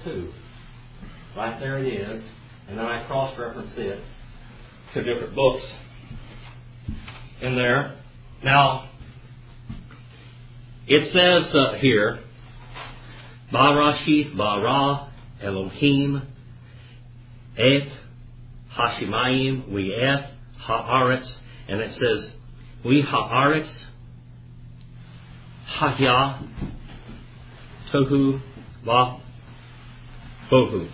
2. Right there it is. And then I cross-reference it to different books in there. Now, it says here, Barashith bara Elohim et Hashemayim We'et Haaretz, and it says We Haaretz Haya Tohu Va Bohu.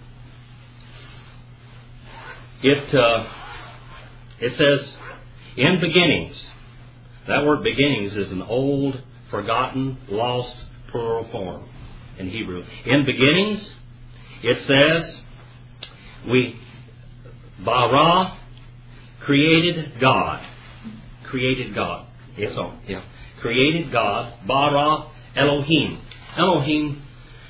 It says in beginnings. That word beginnings is an old, forgotten, lost plural form in Hebrew. In beginnings, it says we bara created God. Created God. Yes, oh, yeah. Created God. Bara Elohim. Elohim,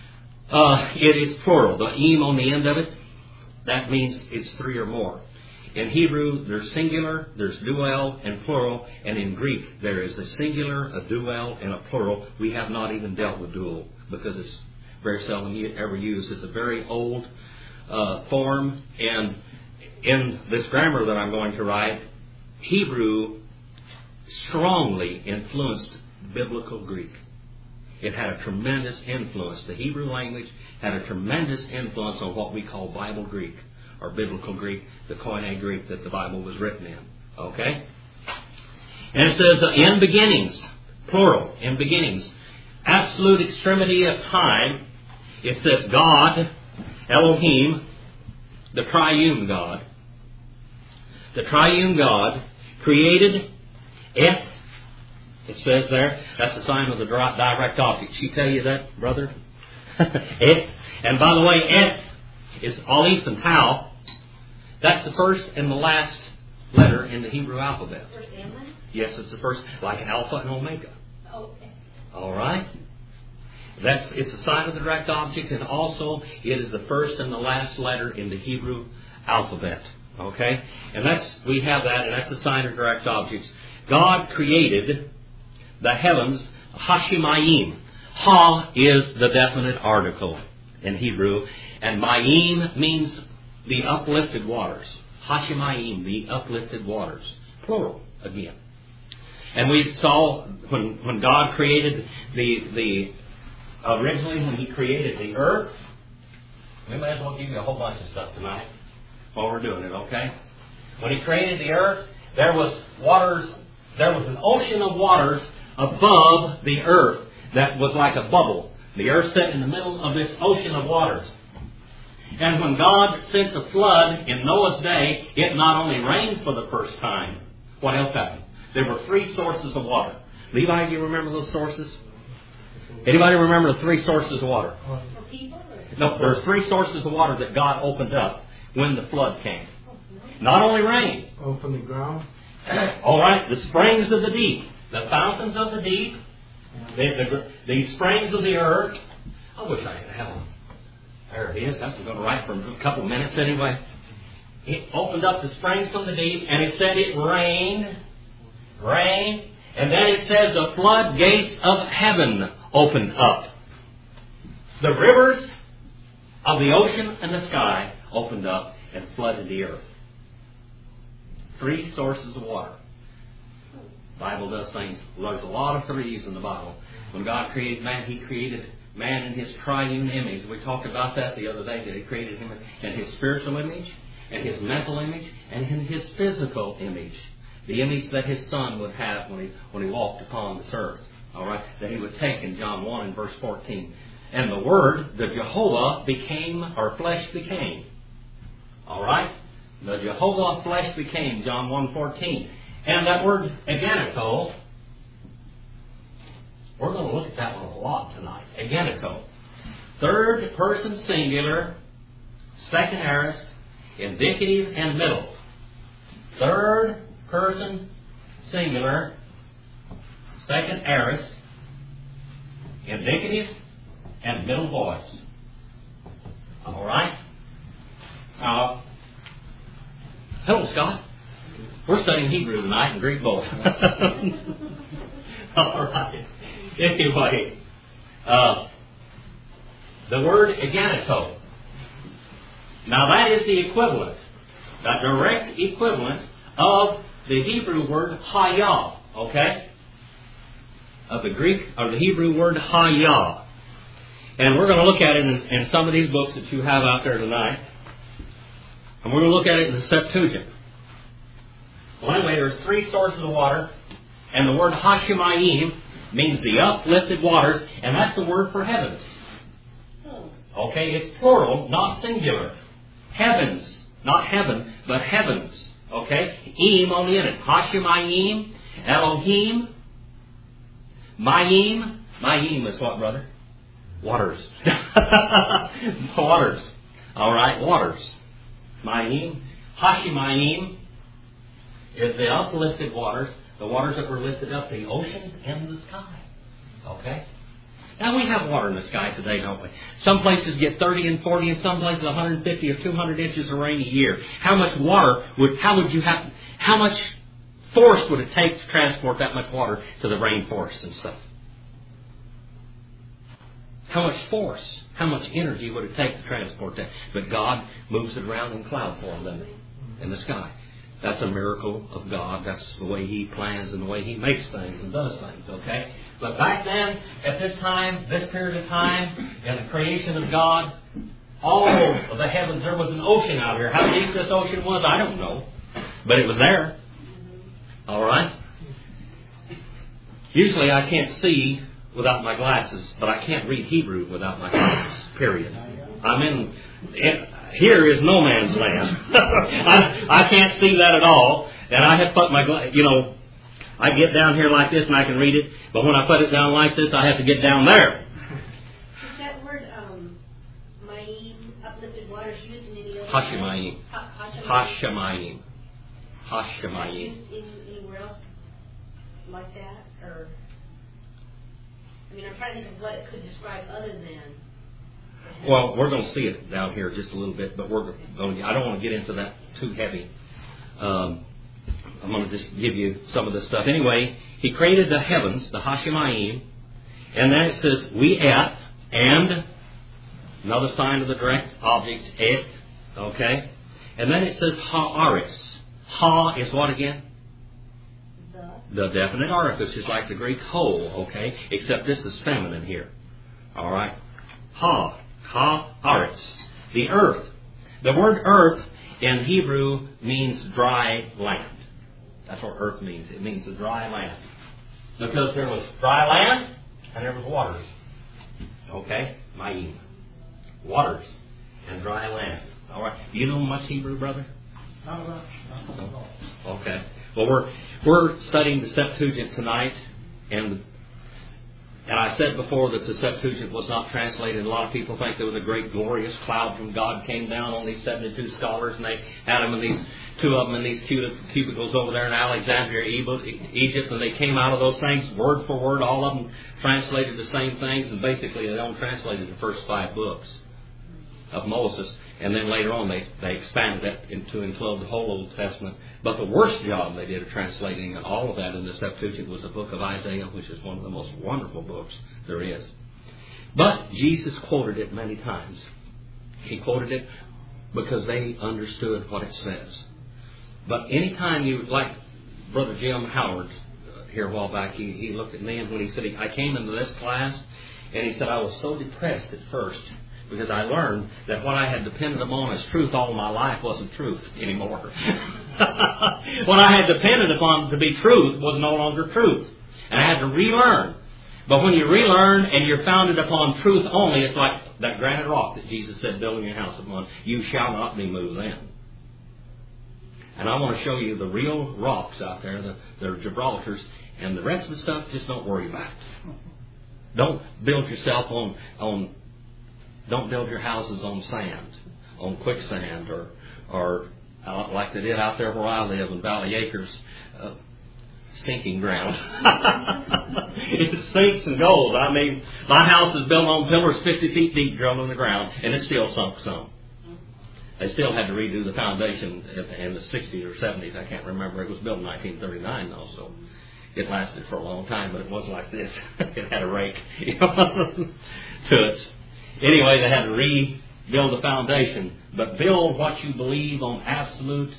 it is plural. The im on the end of it, that means it's 3 or more. In Hebrew, there's singular, there's dual, and plural. And in Greek, there is a singular, a dual, and a plural. We have not even dealt with dual because it's very seldom ever used. It's a very old form. And in this grammar that I'm going to write, Hebrew strongly influenced biblical Greek. It had a tremendous influence. The Hebrew language had a tremendous influence on what we call Bible Greek, or biblical Greek, the Koine Greek that the Bible was written in. Okay? And it says, in beginnings, plural, in beginnings, absolute extremity of time, it says God, Elohim, the triune God. The triune God created it. It says there, that's the sign of the direct object. She tell you that, brother? It. And by the way, it is Aleph and Tau. That's the first and the last letter in the Hebrew alphabet. First and last? Yes, it's the first, like Alpha and Omega. Oh, okay. All right? It's a sign of the direct object, and also it is the first and the last letter in the Hebrew alphabet. Okay? And we have that, and that's a sign of direct objects. God created the heavens, Hashemayim. Ha is the definite article in Hebrew, and Mayim means the uplifted waters. Hashemayim, the uplifted waters. Plural, again. And we saw when God created originally when He created the earth, we may as well give you a whole bunch of stuff tonight while we're doing it, okay? When He created the earth, there was an ocean of waters above the earth that was like a bubble. The earth sat in the middle of this ocean of waters. And when God sent the flood in Noah's day, it not only rained for the first time. What else happened? There were 3 sources of water. Levi, do you remember those sources? Anybody remember the 3 sources of water? For people? No, there's 3 sources of water that God opened up when the flood came. Not only rain. From the ground? All right, the springs of the deep, the fountains of the deep, the springs of the earth. I wish I could have one. There it is. That's what I'm going to write for a couple minutes anyway. It opened up the springs from the deep, and it said it rained, and then it says the floodgates of heaven opened up. The rivers of the ocean and the sky opened up and flooded the earth. 3 sources of water. The Bible does things. There's a lot of 3s in the Bible. When God created man, He created man in His triune image. We talked about that the other day, that He created him in His spiritual image, and His mental image, and in His physical image. The image that His Son would have when He walked upon this earth. All right? That He would take in John 1 and verse 14. And the Word, the Jehovah, flesh became. All right? The Jehovah flesh became, John 1:14. And that word, agenito, we're going to look at that one a lot tonight. Agenito. 3rd person singular, 2nd aorist, indicative and middle. 3rd person singular, 2nd aorist, indicative and middle voice. All right? Hello, Scott. We're studying Hebrew tonight and Greek both. All right. Anyway, the word Eganato. Now that is the equivalent, the direct equivalent of the Hebrew word Hayah, okay? Of the Greek, or the Hebrew word Hayah. And we're going to look at it in some of these books that you have out there tonight. And we're going to look at it in the Septuagint. Well, anyway, there's 3 sources of water, and the word Hashemayim means the uplifted waters, and that's the word for heavens. Okay, it's plural, not singular. Heavens, not heaven, but heavens. Okay, Eim on the end. Hashemayim, Elohim, Mayim. Mayim is what, brother? Waters. Waters. All right, waters. Mayim. Hashemayim is the uplifted waters, the waters that were lifted up, the oceans and the sky. Okay? Now we have water in the sky today, don't we? Some places get 30 and 40, and some places 150 or 200 inches of rain a year. How much water how much force would it take to transport that much water to the rainforest and stuff? How much force, how much energy would it take to transport that? But God moves it around in cloud form, doesn't He? In the sky. That's a miracle of God. That's the way He plans and the way He makes things and does things, okay? But back then, at this time, this period of time, in the creation of God, all of the heavens, there was an ocean out here. How deep this ocean was, I don't know. But it was there. All right? Usually I can't see without my glasses, but I can't read Hebrew without my glasses, period. Here is no man's land. I can't see that at all. And I have put my, I get down here like this and I can read it. But when I put it down like this, I have to get down there. Is that word, Mayim, uplifted waters, used in any other? Hashemayim. Hashemayim. Hashemayim. Used anywhere else like that? Or, I'm trying to think of what it could describe other than. Well, we're going to see it down here just a little bit, but I don't want to get into that too heavy. I'm going to just give you some of this stuff. Anyway, He created the heavens, the Hashemayim, and then it says, we et, and another sign of the direct object, et, okay? And then it says ha'aretz. Ha is what again? The definite article, just like the Greek whole, okay? Except this is feminine here. All right? Ha'aretz. The earth. The word earth in Hebrew means dry land. That's what earth means. It means the dry land. Because there was dry land and there was waters. Okay? Mayim. Waters and dry land. All right. You know much Hebrew, brother? No. Okay. Well, we're studying the Septuagint tonight, and I said before that the Septuagint was not translated. A lot of people think there was a great glorious cloud from God came down on these 72 scholars, and they had them in these, 2 of them in these cubicles over there in Alexandria, Egypt, and they came out of those things word for word. All of them translated the same things, and basically they only translated the first 5 books of Moses. And then later on they expanded that to include the whole Old Testament. But the worst job they did of translating all of that in the Septuagint was the book of Isaiah, which is one of the most wonderful books there is. But Jesus quoted it many times. He quoted it because they understood what it says. But anytime you, like Brother Jim Howard here a while back, he looked at me, and when he said, I came into this class, and he said, I was so depressed at first, because I learned that what I had depended upon as truth all my life wasn't truth anymore. What I had depended upon to be truth was no longer truth. And I had to relearn. But when you relearn and you're founded upon truth only, it's like that granite rock that Jesus said, building your house upon, you shall not be moved then. And I want to show you the real rocks out there, the Gibraltars, and the rest of the stuff, just don't worry about it. Don't build yourself on don't build your houses on sand, on quicksand, or like they did out there where I live in Valley Acres, sinking ground. It sinks and goes. My house is built on pillars 50 feet deep drilled in the ground, and it still sunk some. They still had to redo the foundation in the 60s or 70s. I can't remember. It was built in 1939, though, so it lasted for a long time, but it wasn't like this. It had a rake to it. Anyway, they had to rebuild the foundation. But build what you believe on absolute,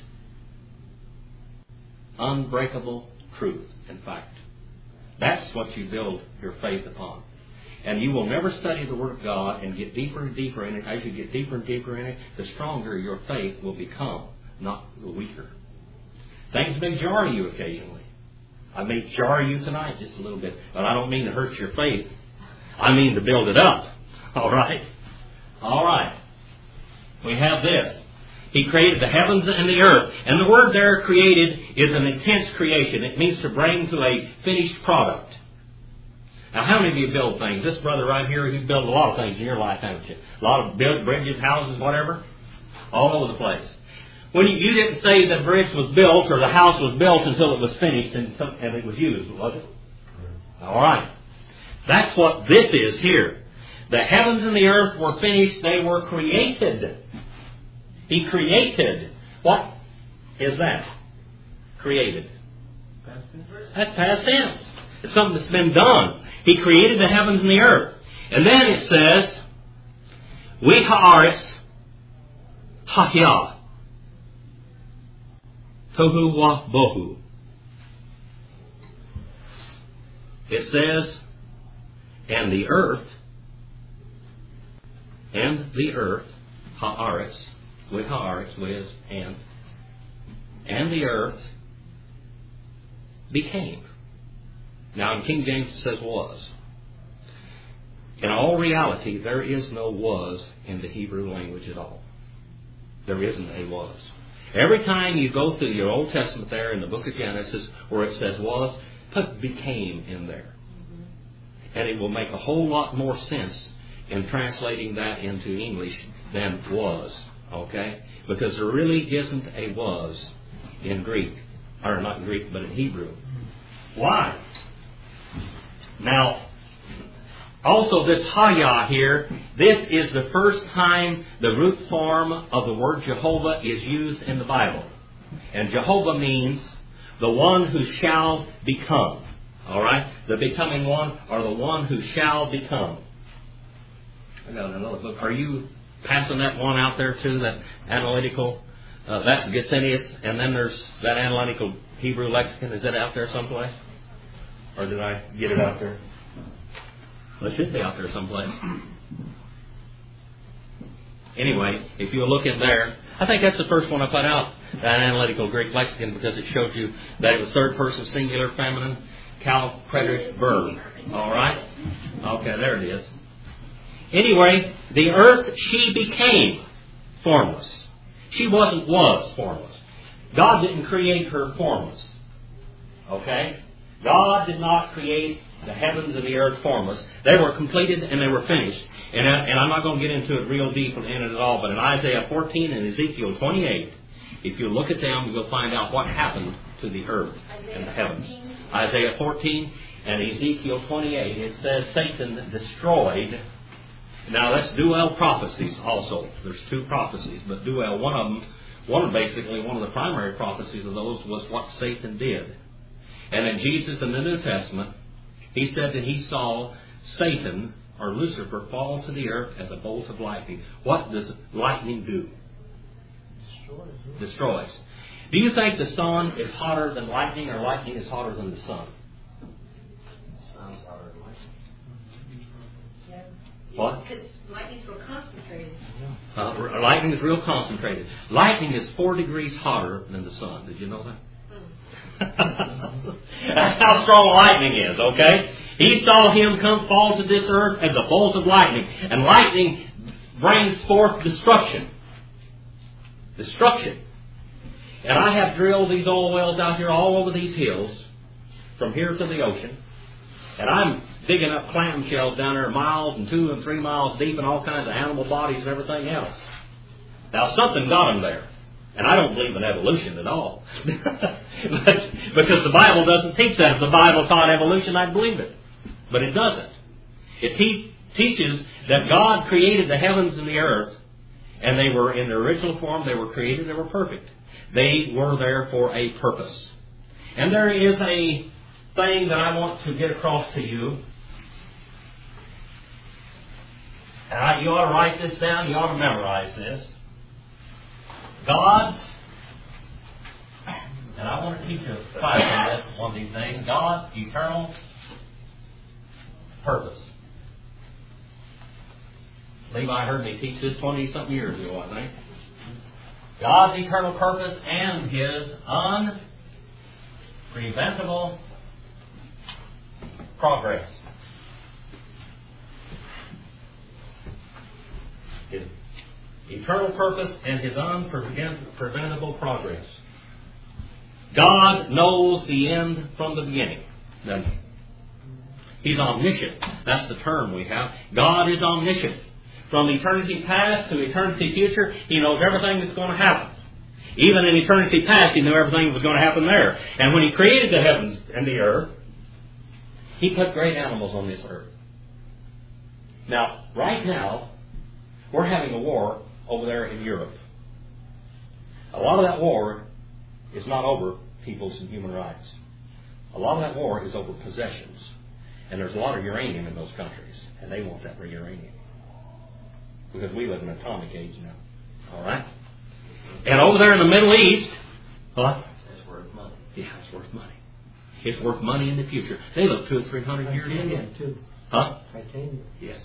unbreakable truth, in fact. That's what you build your faith upon. And you will never study the Word of God and get deeper and deeper in it. As you get deeper and deeper in it, the stronger your faith will become, not the weaker. Things may jar you occasionally. I may jar you tonight just a little bit, but I don't mean to hurt your faith. I mean to build it up. All right? All right. We have this. He created the heavens and the earth. And the word there, created, is an intense creation. It means to bring to a finished product. Now, how many of you build things? This brother right here, you built a lot of things in your life, haven't you? A lot of bridges, houses, whatever. All over the place. When you didn't say the bridge was built or the house was built until it was finished and it was used, was it? All right. That's what this is here. The heavens and the earth were finished. They were created. He created. What is that? Created. That's past tense. It's something that's been done. He created the heavens and the earth. And then it says, we haaretz hahya. Tohu wa bohu. It says, and the earth, haaretz, with haaretz, with and the earth became. Now in King James it says was. In all reality, there is no was in the Hebrew language at all. There isn't a was. Every time you go through your Old Testament there in the book of Genesis where it says was, put became in there. And it will make a whole lot more sense in translating that into English than was. Okay? Because there really isn't a was in Greek. Or not in Greek, but in Hebrew. Why? Now, also this Haya here, this is the first time the root form of the word Jehovah is used in the Bible. And Jehovah means the one who shall become. Alright? The becoming one, or the one who shall become. I got another book. Are you passing that one out there too, that analytical? That's Gesenius, and then there's that analytical Hebrew lexicon. Is that out there someplace? Or did I get it out there? Well, it should be out there someplace. Anyway, if you look in there, I think that's the first one I put out, that analytical Greek lexicon, because it showed you that it was third person singular feminine, cal preterist verb. All right? Okay, there it is. Anyway, the earth, she became formless. She was formless. God didn't create her formless. Okay? God did not create the heavens and the earth formless. They were completed and they were finished. And I'm not going to get into it real deep in it at all, but in Isaiah 14 and Ezekiel 28, if you look at them, you'll find out what happened to the earth and the heavens. Isaiah 14 and Ezekiel 28, it says Satan destroyed. Now that's dual prophecies also. There's two prophecies, but dual, one of the primary prophecies of those was what Satan did. And then Jesus in the New Testament, he said that he saw Satan, or Lucifer, fall to the earth as a bolt of lightning. What does lightning do? Destroys. Do you think the sun is hotter than lightning, or lightning is hotter than the sun? Sun's hotter than lightning. What? Because lightning's real concentrated. Lightning is real concentrated. Lightning is 4 degrees hotter than the sun. Did you know that? That's how strong lightning is, okay? He saw him fall to this earth as a bolt of lightning. And lightning brings forth destruction. Destruction. And I have drilled these oil wells out here all over these hills, from here to the ocean. And I'm digging up clamshells down there miles and 2 and 3 miles deep and all kinds of animal bodies and everything else. Now something got them there. And I don't believe in evolution at all. Because the Bible doesn't teach that. If the Bible taught evolution, I'd believe it. But it doesn't. It teaches that God created the heavens and the earth, and they were in their original form, they were created, they were perfect. They were there for a purpose. And there is a thing that I want to get across to you. you ought to write this down, you ought to memorize this. God's, and I want to teach you a class on this, one of these things, God's eternal purpose. Levi heard me teach this 20-something years ago, I think. God's eternal purpose and His unpreventable progress. His eternal purpose and His unpreventable progress. God knows the end from the beginning, doesn't He? He's omniscient. That's the term we have. God is omniscient. From eternity past to eternity future, He knows everything that's going to happen. Even in eternity past, He knew everything that was going to happen there. And when He created the heavens and the earth, He put great animals on this earth. Now, right now, we're having a war over there in Europe. A lot of that war is not over people's and human rights. A lot of that war is over possessions. And there's a lot of uranium in those countries. And they want that uranium. Because we live in an atomic age now. All right? And over there in the Middle East, what? It's worth money. Yeah, it's worth money. It's worth money in the future. They look 200 or 300 years ahead. Too. Huh? Titanium. Yes.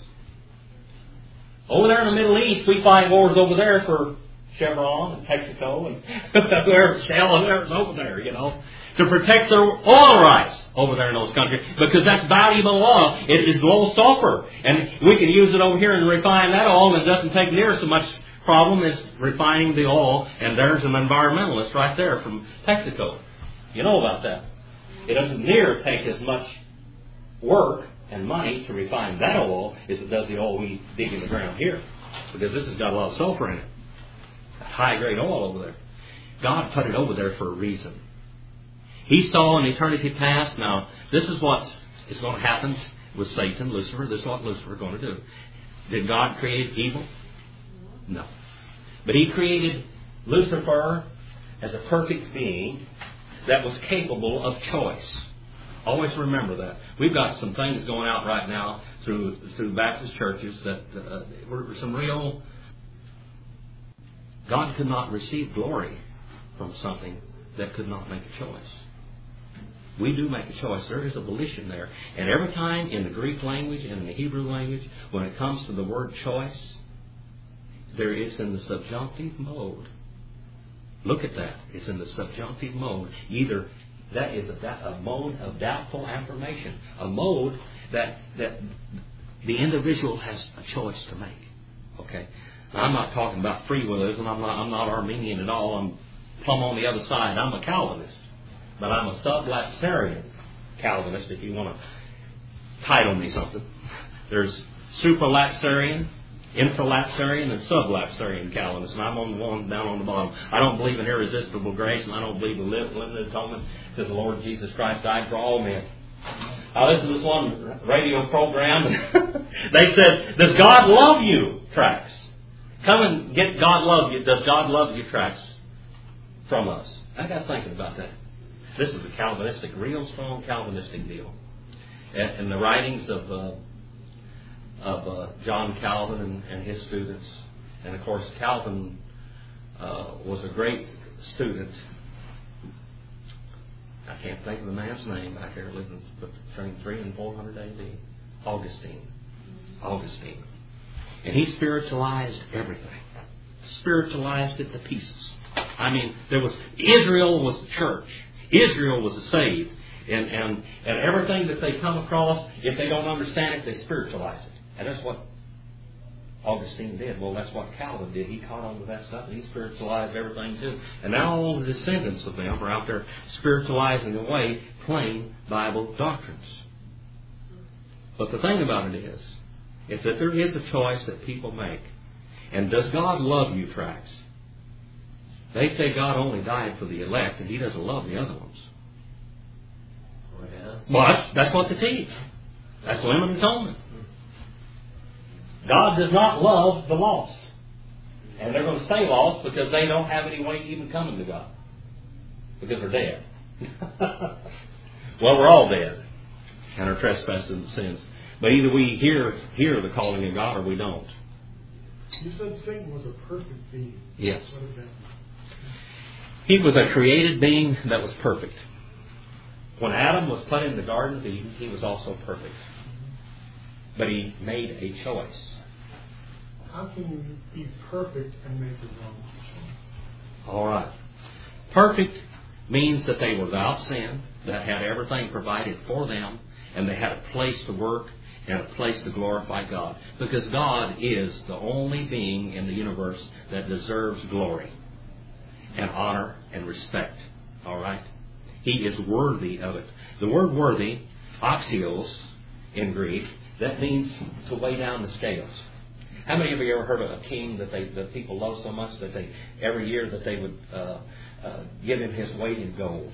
Over there in the Middle East, we fight wars over there for Chevron and Texaco and whoever's Shell and whoever's over there, to protect their oil rights over there in those countries, because that's valuable oil. It is low sulfur, and we can use it over here and refine that oil, and it doesn't take near so much problem as refining the oil. And there's an environmentalist right there from Texaco. You know about that. It doesn't near take as much work and money to refine that oil as it does the oil we dig in the ground here, because this has got a lot of sulfur in it. High-grade oil over there. God put it over there for a reason. He saw in eternity past. Now, this is what is going to happen with Satan, Lucifer. This is what Lucifer is going to do. Did God create evil? No. But He created Lucifer as a perfect being that was capable of choice. Always remember that. We've got some things going out right now through Baptist churches that were some real... God could not receive glory from something that could not make a choice. We do make a choice. There is a volition there. And every time in the Greek language and in the Hebrew language, when it comes to the word choice, there is in the subjunctive mode. Look at that. It's in the subjunctive mode. Either that is a mode of doubtful affirmation. A mode that the individual has a choice to make. Okay? I'm not talking about free willism. I'm not Arminian at all. I'm plumb on the other side. I'm a Calvinist. But I'm a sublapsarian Calvinist, if you want to title me something. There's supralapsarian, infralapsarian, and sublapsarian Calvinist. And I'm on the one down on the bottom. I don't believe in irresistible grace, and I don't believe in limited atonement, because the Lord Jesus Christ died for all men. I listened to this one radio program, and they said, "Does God love you?" tracks. Come and get God love you. Does God love you tracks from us. I got thinking about that. This is a Calvinistic, real strong Calvinistic deal. And the writings of John Calvin and his students. And of course, Calvin was a great student. I can't think of the man's name back there, living between 300 and 400 A.D. Augustine. And he spiritualized everything. Spiritualized it to pieces. I mean, Israel was the church. Israel was the saved. And everything that they come across, if they don't understand it, they spiritualize it. And that's what Augustine did. Well, that's what Calvin did. He caught on to that stuff and he spiritualized everything too. And now all the descendants of them are out there spiritualizing away plain Bible doctrines. But the thing about it is that there is a choice that people make. And does God love you, tracks? They say God only died for the elect and He doesn't love the other ones. Well, that's what they teach. That's limited atonement. God does not love the lost. And they're going to stay lost because they don't have any way to even coming to God. Because they're dead. Well, we're all dead. And our trespasses and sins. But either we hear the calling of God or we don't. You said Satan was a perfect being. Yes. What does that mean? He was a created being that was perfect. When Adam was put in the Garden of Eden, he was also perfect. But he made a choice. How can you be perfect and make the wrong choice? All right. Perfect means that they were without sin, that had everything provided for them, and they had a place to work and a place to glorify God. Because God is the only being in the universe that deserves glory and honor and respect. All right? He is worthy of it. The word worthy, axios in Greek, that means to weigh down the scales. How many of you ever heard of a king that people love so much that they every year that they would give him his weight in gold?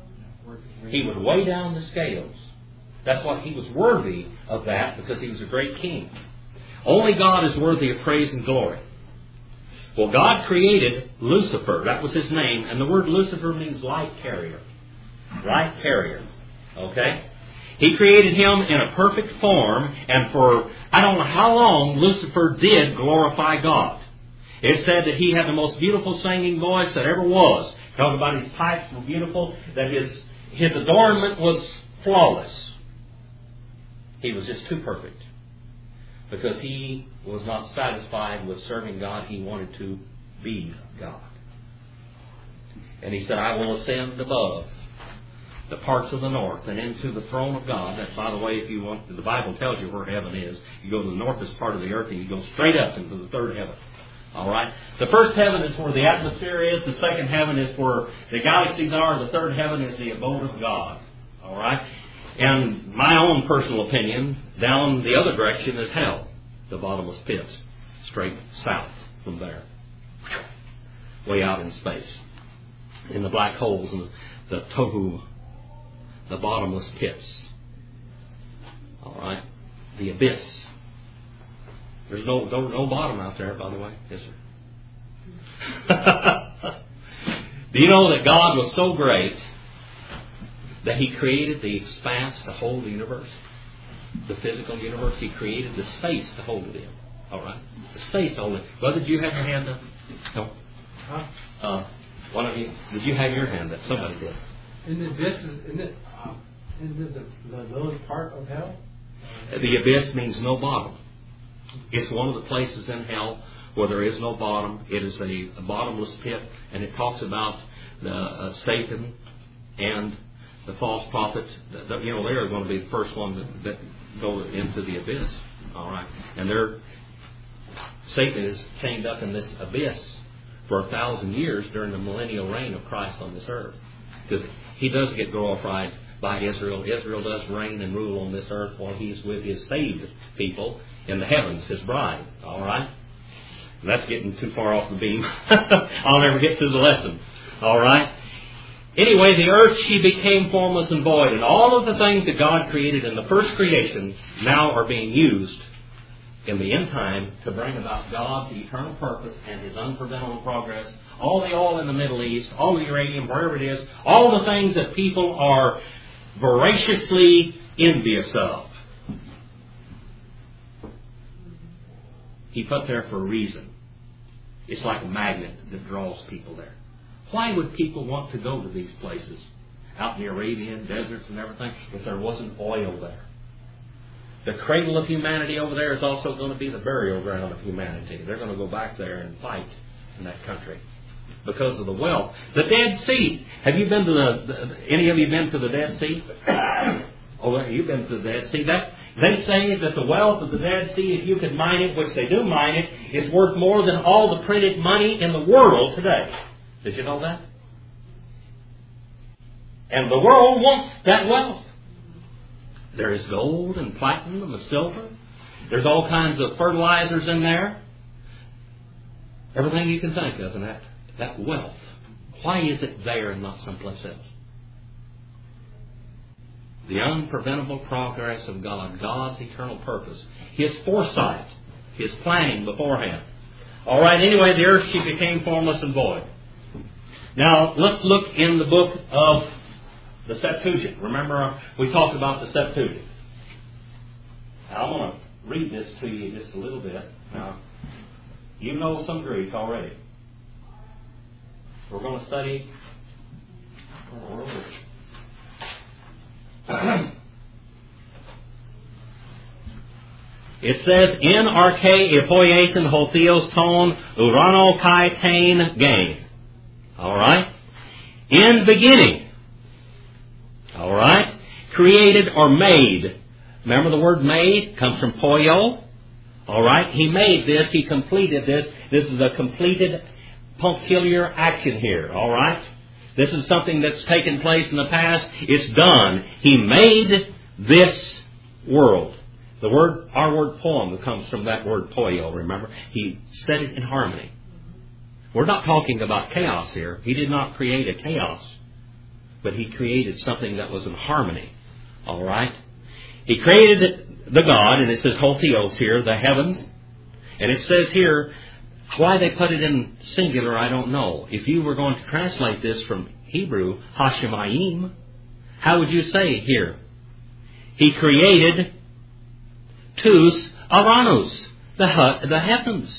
He would weigh down the scales. That's what he was worthy of, that because he was a great king. Only God is worthy of praise and glory. Well, God created Lucifer. That was his name. And the word Lucifer means light carrier. Light carrier. Okay? He created him in a perfect form. And for, I don't know how long, Lucifer did glorify God. It said that he had the most beautiful singing voice that ever was. Talking about his pipes were beautiful. That his adornment was flawless. He was just too perfect. Because he was not satisfied with serving God. He wanted to be God. And he said, I will ascend above the parts of the north and into the throne of God. That, by the way, if you want, the Bible tells you where heaven is. You go to the northest part of the earth and you go straight up into the third heaven. All right? The first heaven is where the atmosphere is. The second heaven is where the galaxies are. The third heaven is the abode of God. All right? And my own personal opinion, down the other direction is hell. The bottomless pits. Straight south from there. Way out in space. In the black holes and the tohu. The bottomless pits. All right? The abyss. There's no bottom out there, by the way. Is there? Do you know that God was so great that He created the expanse to hold the universe? The physical universe. He created the space to hold it in. All right? The space to hold it. Brother, did you have your hand up? No. Huh? One of you, did you have your hand up? Somebody did. In the abyss, isn't it the lowest part of hell? The abyss means no bottom. It's one of the places in hell where there is no bottom. It is a bottomless pit, and it talks about the Satan and the false prophet. They're going to be the first one that go into the abyss. All right, and Satan is chained up in this abyss for 1,000 years during the millennial reign of Christ on this earth, because he does get glorified by Israel. Israel does reign and rule on this earth while he's with his saved people in the heavens, his bride. All right? That's getting too far off the beam. I'll never get through the lesson. All right? Anyway, the earth, she became formless and void. And all of the things that God created in the first creation now are being used in the end time to bring about God's eternal purpose and His unpreventable progress. All the oil in the Middle East, all the uranium, wherever it is, all the things that people are voraciously envious of. He put there for a reason. It's like a magnet that draws people there. Why would people want to go to these places, out in the Arabian deserts and everything, if there wasn't oil there? The cradle of humanity over there is also going to be the burial ground of humanity. They're going to go back there and fight in that country because of the wealth. The Dead Sea. Have you been to any of you been to the Dead Sea? Oh, you've been to the Dead Sea. They say that the wealth of the Dead Sea, if you could mine it, which they do mine it, is worth more than all the printed money in the world today. Did you know that? And the world wants that wealth. There is gold and platinum and silver. There's all kinds of fertilizers in there. Everything you can think of in that wealth. Why is it there and not someplace else? The unpreventable progress of God, God's eternal purpose, His foresight, His planning beforehand. All right, anyway, the earth, she became formless and void. Now, let's look in the book of the Septuagint. Remember, we talked about the Septuagint. Now, I want to read this to you just a little bit. Now, You know some Greek already. We're going to study. It says, in arche epoiesin hotheos ton urano kai tain gain. Alright? In beginning. Alright? Created or made. Remember the word made comes from poio. Alright? He made this. He completed this. This is a completed punctiliar action here. Alright? This is something that's taken place in the past. It's done. He made this world. Our word poem comes from that word poio, remember? He set it in harmony. We're not talking about chaos here. He did not create a chaos. But He created something that was in harmony. Alright? He created the God, and it says hotheos here, the heavens. And it says here, why they put it in singular, I don't know. If you were going to translate this from Hebrew, Hashemayim, how would you say here? He created tous aranus, the heavens.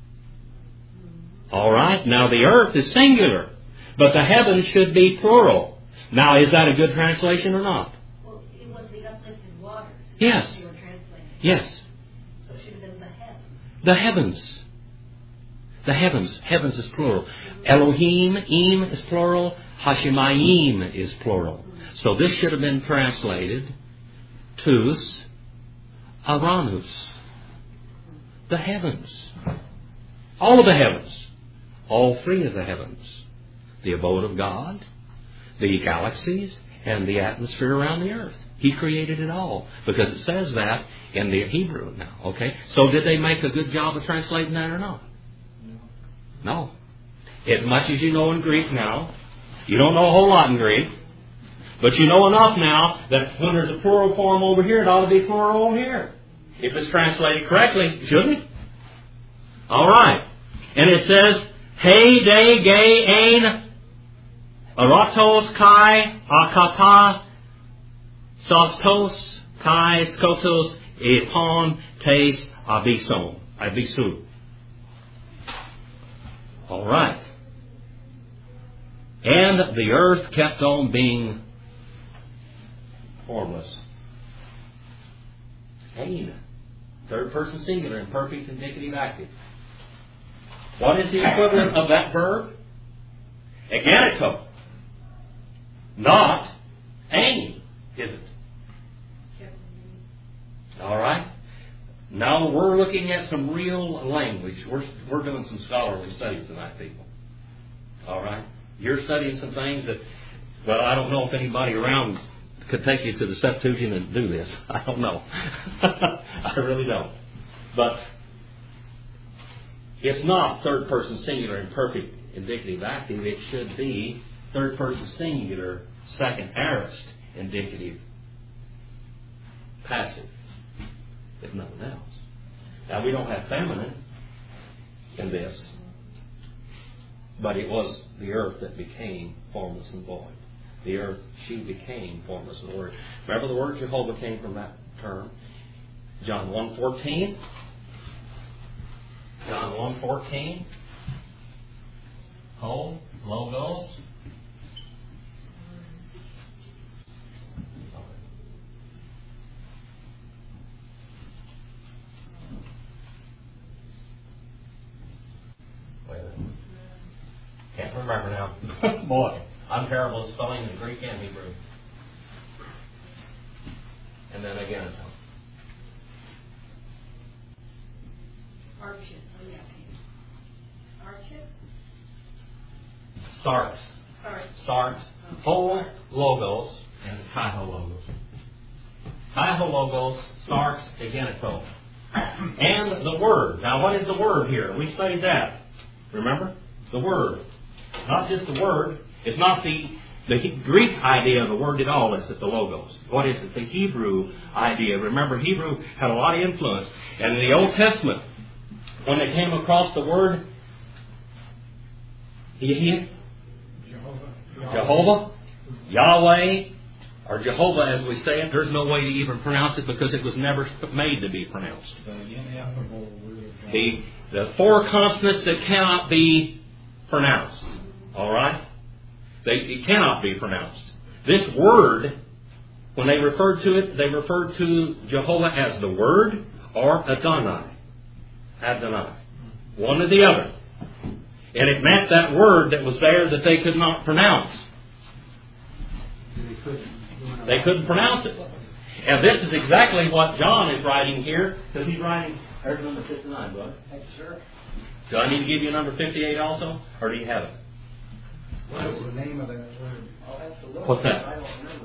All right. Now the earth is singular, but the heavens should be plural. Now, is that a good translation or not? Well, it was the uplifted waters. Yes. You were translating. Yes. So it should have been the heavens. The heavens. The heavens. Heavens is plural. Elohim, Im is plural. Hashemayim is plural. So this should have been translated tous aranus. The heavens. All of the heavens. All three of the heavens. The abode of God, the galaxies, and the atmosphere around the earth. He created it all. Because it says that in the Hebrew now. Okay? So did they make a good job of translating that or not? No. As much as you know in Greek now, you don't know a whole lot in Greek, but you know enough now that when there's a plural form over here, it ought to be plural over here. If it's translated correctly, shouldn't it? All right. And it says, Hey, de, ge, ein, aratos, kai, akata, sostos, kai, skotos, epon, tes, abison. Abisu. All right. And the earth kept on being formless. Ein. Third person singular, imperfect, indicative, active. What is the equivalent of that verb? Eganiko. Not ein, is it? All right. Now we're looking at some real language. We're doing some scholarly studies tonight, people. All right. You're studying some things that, well, I don't know if anybody around could take you to the Septuagint and do this. I don't know. I really don't. But it's not third person singular imperfect indicative active. It should be third person singular second aorist indicative passive, if nothing else. Now we don't have feminine in this, but it was the earth that became formless and void. The earth, she became formless and void. Remember the word Jehovah came from that term. John 1:14. John 1:14. Home, logos. Wait a minute. Can't remember now. Boy, I'm terrible at spelling in Greek and Hebrew. And then again, Archip. Oh, yeah. Archip? Sarx. Sorry. Sarx. Whole logos and Kaiho logos. Kaiho logos, Sarx, Eganiko. And the word. Now what is the word here? We studied that. Remember? The word. Not just the word. It's not the Greek idea of the word at all. It's the logos. What is it? The Hebrew idea. Remember, Hebrew had a lot of influence. And in the Old Testament, when they came across the word Jehovah, Yahweh, or Jehovah as we say it, there's no way to even pronounce it because it was never made to be pronounced. The ineffable word of God. The four consonants that cannot be pronounced. All right? It cannot be pronounced. This word, when they referred to it, they referred to Jehovah as the Word or Adonai. Adonai. One or the other. And it meant that word that was there that they could not pronounce. They couldn't pronounce it. And this is exactly what John is writing here, because he's writing, there's number 59, bud. Thank you, sir. Do I need to give you number 58 also? Or do you have it? What is the name of that word? I'll have to look. What's that? I don't remember.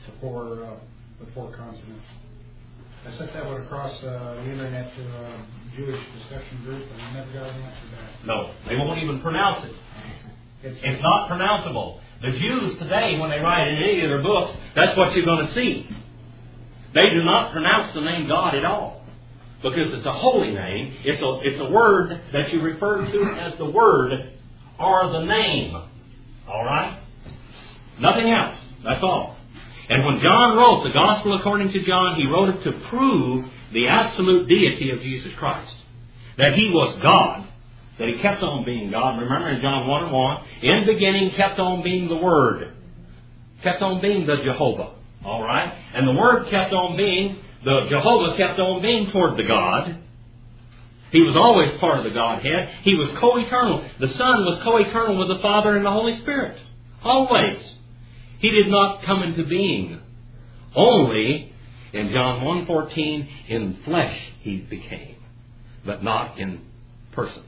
The four consonants. I sent that one across the internet to a Jewish discussion group, and I never got an answer back. No, they won't even pronounce it. It's not pronounceable. The Jews today, when they write in any of their books, that's what you're going to see. They do not pronounce the name God at all. Because it's a holy name. It's a word that you refer to as the word or the name. All right? Nothing else. That's all. And when John wrote the Gospel according to John, he wrote it to prove the absolute deity of Jesus Christ. That He was God. That He kept on being God. Remember in John 1:1, in the beginning kept on being the Word. Kept on being the Jehovah. All right? And the Word kept on being, the Jehovah kept on being toward the God. He was always part of the Godhead. He was co-eternal. The Son was co-eternal with the Father and the Holy Spirit. Always. He did not come into being. Only, in John 1:14, in flesh He became. But not in person.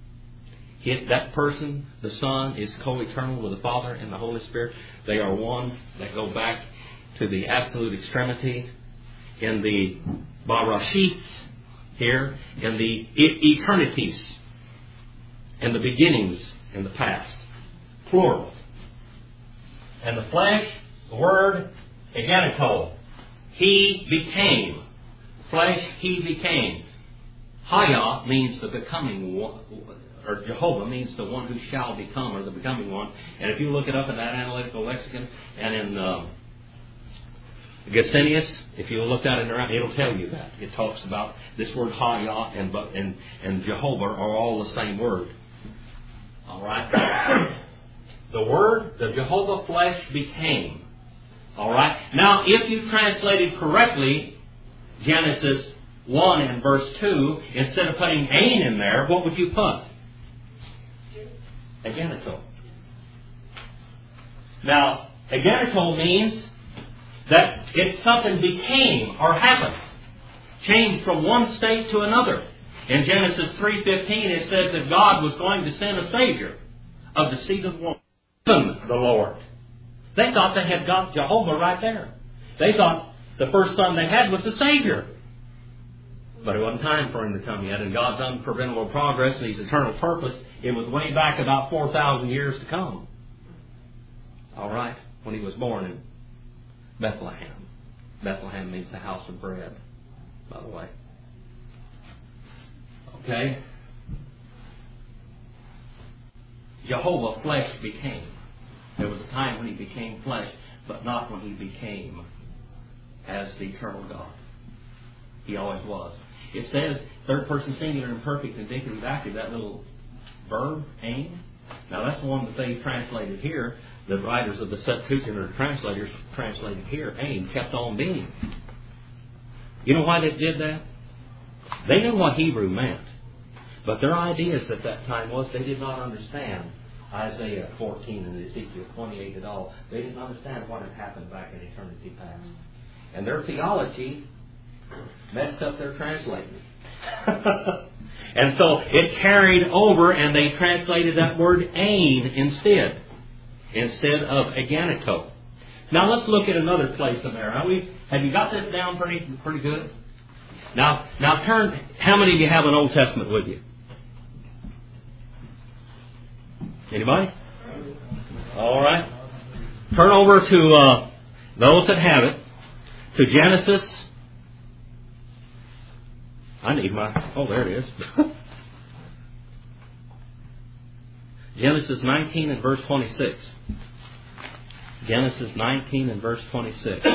That person, the Son, is co-eternal with the Father and the Holy Spirit. They are one that go back to the absolute extremity in the Barashit here, in the eternities, in the beginnings, in the past. Plural. And the flesh, the word, egeneto. He became. Flesh, He became. Haya means the becoming one, or Jehovah means the one who shall become, or the becoming one. And if you look it up in that analytical lexicon, and in Gesenius, if you look at it around, it'll tell you that. It talks about this word Haya and Jehovah are all the same word. All right? The word, the Jehovah flesh became. All right? Now, if you translated correctly Genesis 1 and verse 2, instead of putting Ain in there, what would you put? Egeneto. Now, egeneto means that something became or happened. Changed from one state to another. In Genesis 3:15 it says that God was going to send a Savior of the seed of the woman. The Lord. They thought they had got Jehovah right there. They thought the first son they had was the Savior. But it wasn't time for Him to come yet. And God's unpreventable progress and His eternal purpose, it was way back about 4,000 years to come. All right? When He was born in Bethlehem. Bethlehem means the house of bread, by the way. Okay? Jehovah flesh became. There was a time when He became flesh, but not when He became as the eternal God. He always was. It says, third person singular, imperfect, indicative, active, that little verb, aim. Now that's the one that they translated here. The writers of the Septuagint or translators translated here, aim, kept on being. You know why they did that? They knew what Hebrew meant. But their ideas at that time was they did not understand Isaiah 14 and Ezekiel 28 at all. They didn't understand what had happened back in eternity past. And their theology messed up their translating. And so it carried over and they translated that word ain instead of egeneto. Now let's look at another place in there. Have you got this down pretty good? Now turn, how many of you have an Old Testament with you? Anybody? All right. Turn over to those that have it, to Genesis. I need there it is. Genesis 19 and verse 26. Genesis 19 and verse 26.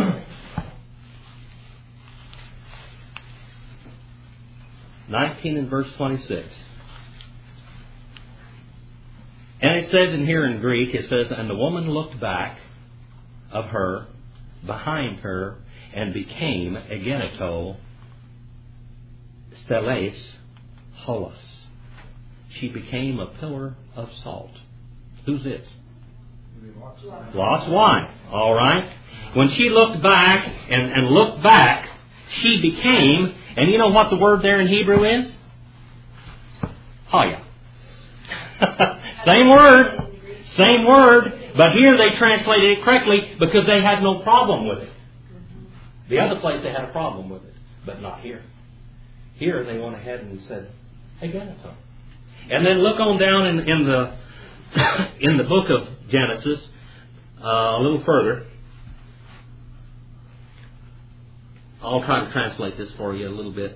And verse 26. And it says in here in Greek, it says, and the woman looked back of her, behind her, and became egeneto steles holos. She became a pillar of salt. Who's it? Lot's wife. All right. When she looked back and looked back, she became, and you know what the word there in Hebrew is? Haya. Same word, but here they translated it correctly because they had no problem with it. The other place they had a problem with it, but not here. Here they went ahead and said, egeneto. And then look on down in the in the book of Genesis a little further. I'll try to translate this for you a little bit.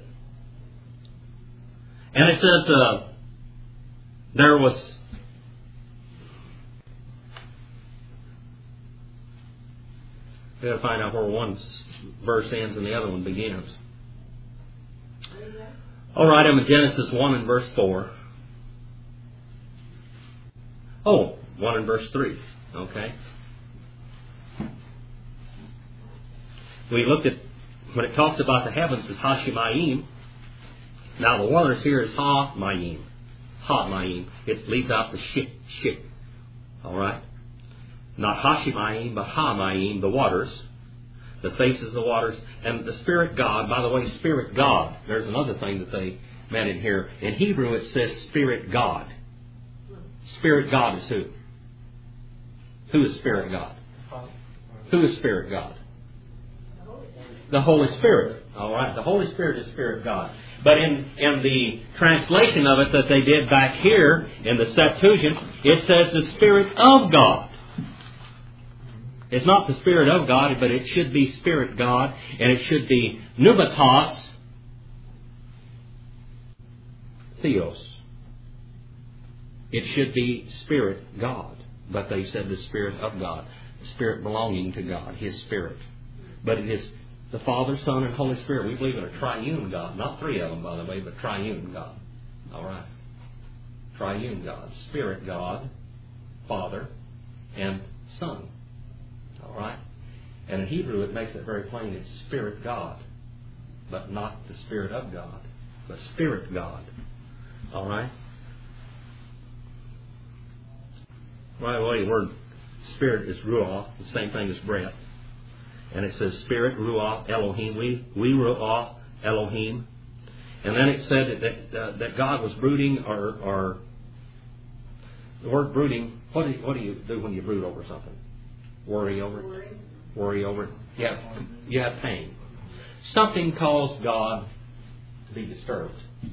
And it says there was we got to find out where one verse ends and the other one begins. All right, I'm in Genesis 1 and verse 4. Oh, 1 and verse 3. Okay. We looked at, when it talks about the heavens as Hashemayim, now the waters here is Ha-Mayim. Ha-Mayim. It leaves out the shit. All right? Not Hashemayim, but Ha-Mayim, the waters. The faces of the waters. And the Spirit God, by the way, Spirit God. There's another thing that they meant in here. In Hebrew it says Spirit God. Spirit God is who? Who is Spirit God? Who is Spirit God? The Holy Spirit. All right. The Holy Spirit is Spirit God. But in the translation of it that they did back here in the Septuagint, it says the Spirit of God. It's not the Spirit of God, but it should be Spirit God, and it should be Nubatos Theos. It should be Spirit God, but they said the Spirit of God, the Spirit belonging to God, His Spirit. But it is the Father, Son, and Holy Spirit. We believe in a triune God, not three of them, by the way, but triune God. All right, triune God, Spirit God, Father, and Son. All right, and in Hebrew it makes it very plain. It's Spirit God, but not the Spirit of God, but Spirit God. All right. Right away, the word Spirit is Ruach, the same thing as breath. And it says Spirit, Ruach, Elohim. We Ruach, Elohim. And then it said that God was brooding, or the word brooding, what do you do when you brood over something? Worry over it? Worry over it. You have pain. Something caused God to be disturbed.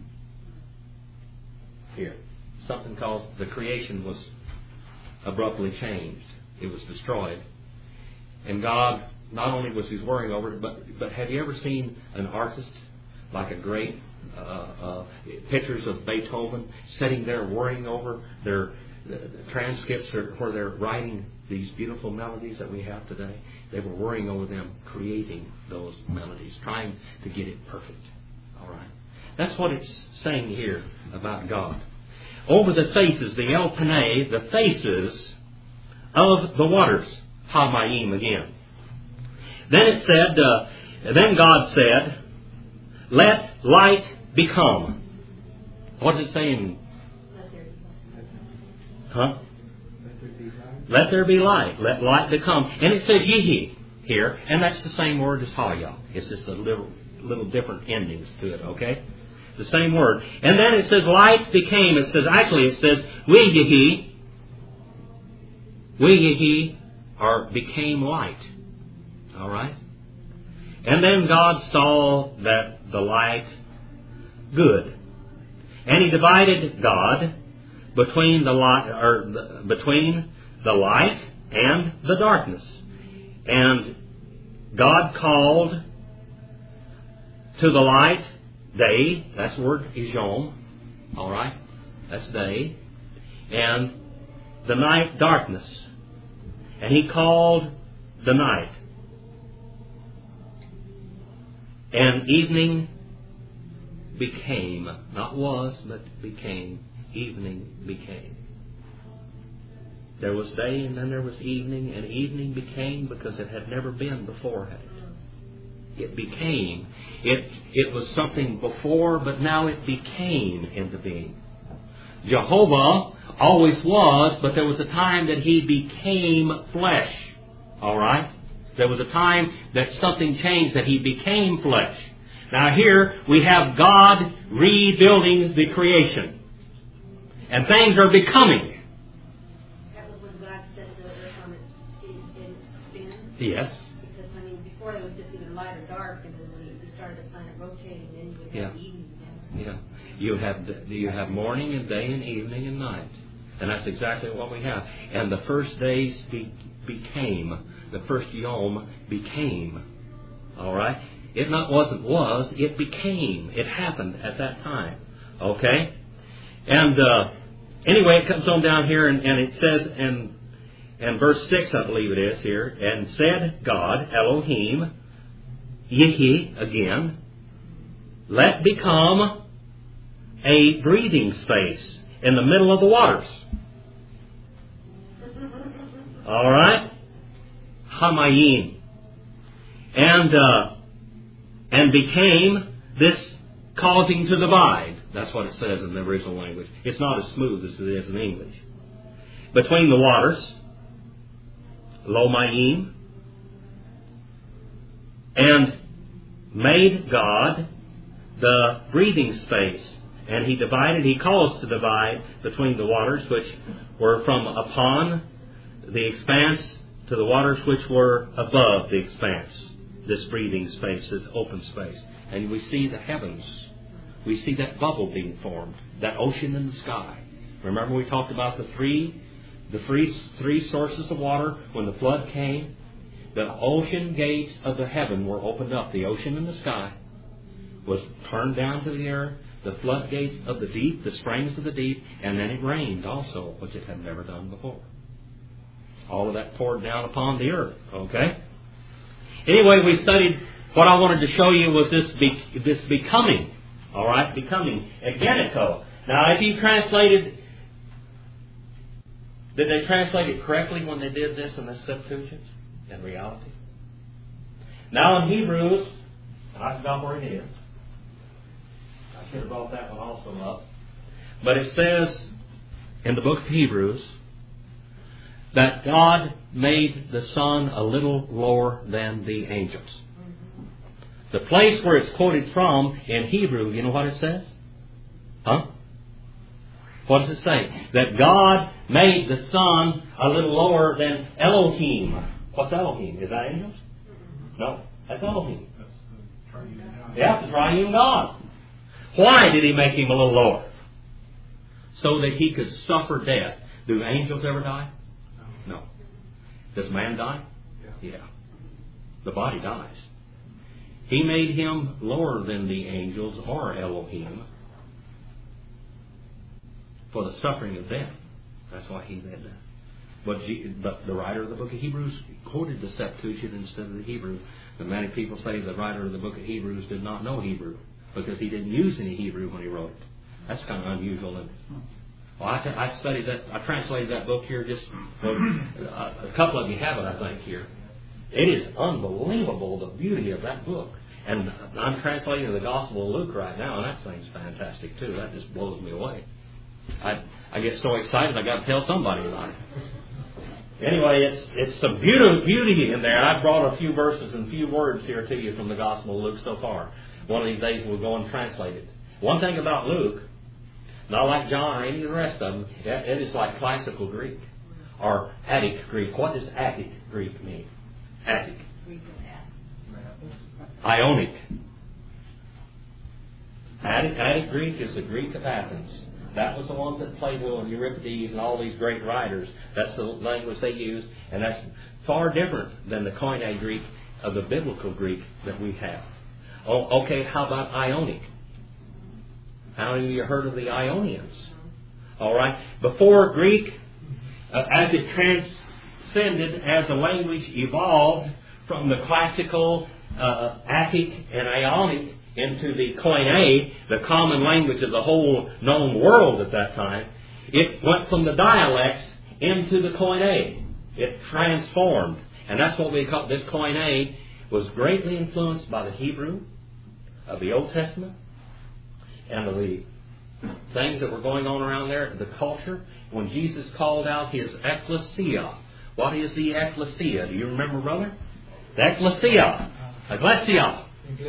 Here. Something caused, the creation was abruptly changed. It was destroyed. And God, not only was He worrying over it, but have you ever seen an artist, like a great pictures of Beethoven, sitting there worrying over their transcripts where they're writing these beautiful melodies that we have today? They were worrying over them, creating those melodies, trying to get it perfect. All right. That's what it's saying here about God. Over the faces, the El Panay, the faces of the waters. Ha-Mayim again. Then it said, then God said, let light become. What does it say in? Huh? Let there be light. Let light become. And it says Yehi here, and that's the same word as Haya. It's just a little different endings to it, okay? The same word. And then it says light became. It says we Yehi, or became light. All right? And then God saw that the light good. And He divided God between the light, between the light and the darkness. And God called to the light day. That's the word is Yom. All right? That's day. And the night darkness. And he called the night. And evening became, not was, but became, evening became. There was day and then there was evening, and evening became because it had never been before, had it? It became. It was something before, but now it became into being. Jehovah always was, but there was a time that He became flesh. All right? There was a time that something changed, that He became flesh. Now here we have God rebuilding the creation. And things are becoming. That was when God set the earth on its spin. Yes. Because, I mean, before it was just either light or dark, and then when He started the planet rotating, then you would have evening again. Yeah. You have morning and day and evening and night. And that's exactly what we have. And the first days became. The first yom became. All right? It not wasn't was, it became. It happened at that time. Okay? And anyway, it comes on down here and it says in verse 6, I believe it is here, and said God, Elohim, Yehi, again, let become a breathing space in the middle of the waters. All right? Hamayim. And became this causing to divide. That's what it says in the original language. It's not as smooth as it is in English. Between the waters, Lomayim, and made God the breathing space. And He divided, He caused to divide between the waters which were from upon the expanse to the waters which were above the expanse. This breathing space, this open space. And we see the heavens. We see that bubble being formed, that ocean in the sky. Remember we talked about the three sources of water when the flood came? The ocean gates of the heaven were opened up. The ocean in the sky was turned down to the earth. The floodgates of the deep, the springs of the deep, and then it rained also, which it had never done before. All of that poured down upon the earth. Okay? Anyway, we studied, what I wanted to show you was this becoming. All right? Becoming. Egeniko. Now, if you translated, did they translate it correctly when they did this in the Septuagint? In reality? Now in Hebrews, I forgot where it is. I should have brought that one also up. But it says in the book of Hebrews that God made the Son a little lower than the angels. The place where it's quoted from in Hebrew, you know what it says? Huh? What does it say? That God made the Son a little lower than Elohim. What's Elohim? Is that angels? No, that's Elohim. That's the triune God. Yeah, the triune God. Why did He make Him a little lower? So that He could suffer death. Do angels ever die? No. Does man die? Yeah. The body dies. He made Him lower than the angels or Elohim for the suffering of death. That's why He did that. But the writer of the book of Hebrews quoted the Septuagint instead of the Hebrew. And many people say the writer of the book of Hebrews did not know Hebrew because he didn't use any Hebrew when he wrote it. That's kind of unusual, isn't it? Well, I studied that. I translated that book here. Just a couple of you have it, I think, here. It is unbelievable, the beauty of that book. And I'm translating the Gospel of Luke right now, and that thing's fantastic too. That just blows me away. I get so excited I got to tell somebody about it. Anyway, it's some beauty in there. I brought a few verses and a few words here to you from the Gospel of Luke so far. One of these days we'll go and translate it. One thing about Luke, not like John or any of the rest of them, it is like classical Greek or Attic Greek. What does Attic Greek mean? Attic. Ionic. Attic Greek is the Greek of Athens. That was the ones that Plato and Euripides and all these great writers. That's the language they used, and that's far different than the Koine Greek of the biblical Greek that we have. Oh, okay, how about Ionic? How many of you heard of the Ionians? All right. Before Greek, as it descended as the language evolved from the classical Attic and Ionic into the Koine, the common language of the whole known world at that time. It went from the dialects into the Koine. It transformed. And that's what we call this. Koine was greatly influenced by the Hebrew of the Old Testament and of the things that were going on around there, the culture. When Jesus called out His ecclesia. What is the ecclesia? Do you remember, brother? The ecclesia. Ecclesia.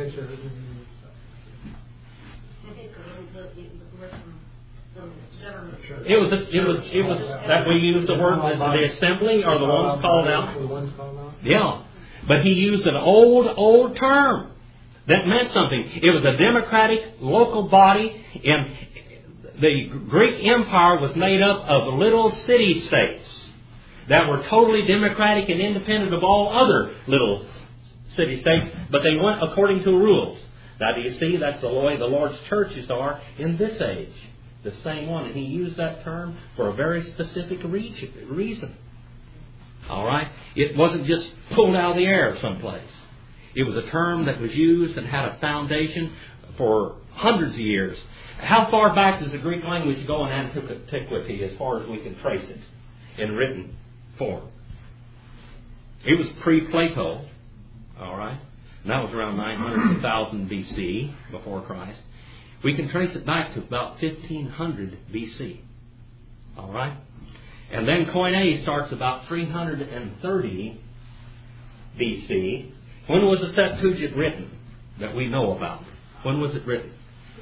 It was that we used the word as the assembly or the ones called out. Yeah. But he used an old term that meant something. It was a democratic local body, and the Greek Empire was made up of little city-states that were totally democratic and independent of all other little city-states, but they went according to rules. Now, do you see? That's the way the Lord's churches are in this age. The same one. And He used that term for a very specific reason. All right? It wasn't just pulled out of the air someplace. It was a term that was used and had a foundation for hundreds of years. How far back does the Greek language go in antiquity as far as we can trace it in written form? It was pre-Plato. All right? And that was around 900 to 1000 BC, before Christ. We can trace it back to about 1500 BC. All right? And then Koine starts about 330 BC. When was the Septuagint written that we know about? When was it written?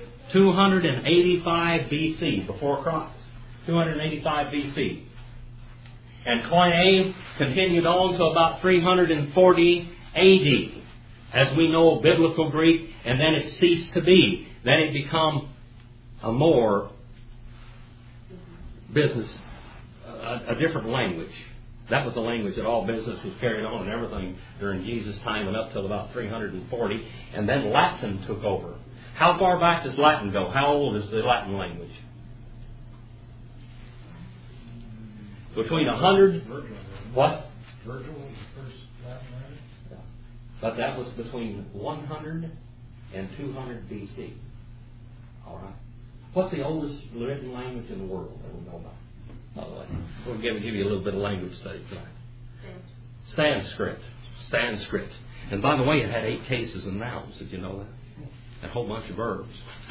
285 BC, before Christ. 285 BC. And Koine continued on to about 340 AD. As we know, Biblical Greek, and then it ceased to be. Then it became a more business, a different language. That was the language that all business was carried on and everything during Jesus' time and up till about 340. And then Latin took over. How far back does Latin go? How old is the Latin language? Between 100... What? Virgil was the first Latin writer. But that was between 100 and 200 BC. All right. What's the oldest written language in the world that we know about? By the way, we'll give you a little bit of language study tonight. Sanskrit. And by the way, it had 8 cases and nouns. Did you know that? A whole bunch of verbs.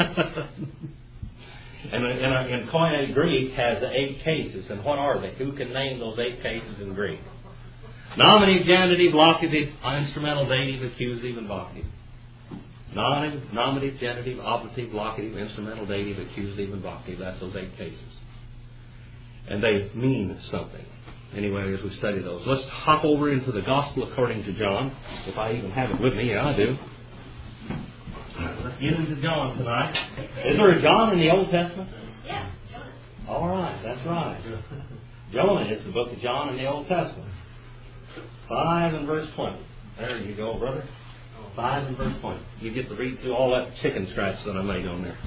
And Koine Greek has 8 cases. And what are they? Who can name those 8 cases in Greek? Nominative, genitive, locative, instrumental, dative, accusative, and vocative. Nominative, genitive, operative, locative, instrumental, dative, accusative, and vocative. That's those 8 cases. And they mean something. Anyway, as we study those. Let's hop over into the Gospel according to John. If I even have it with me. Yeah, I do. Let's get into John tonight. Is there a John in the Old Testament? Yeah, Jonah. All right, that's right. Jonah is the book of John in the Old Testament. 5 and verse 20. There you go, brother. 5 and verse 20. You get to read through all that chicken scratch that I made on there.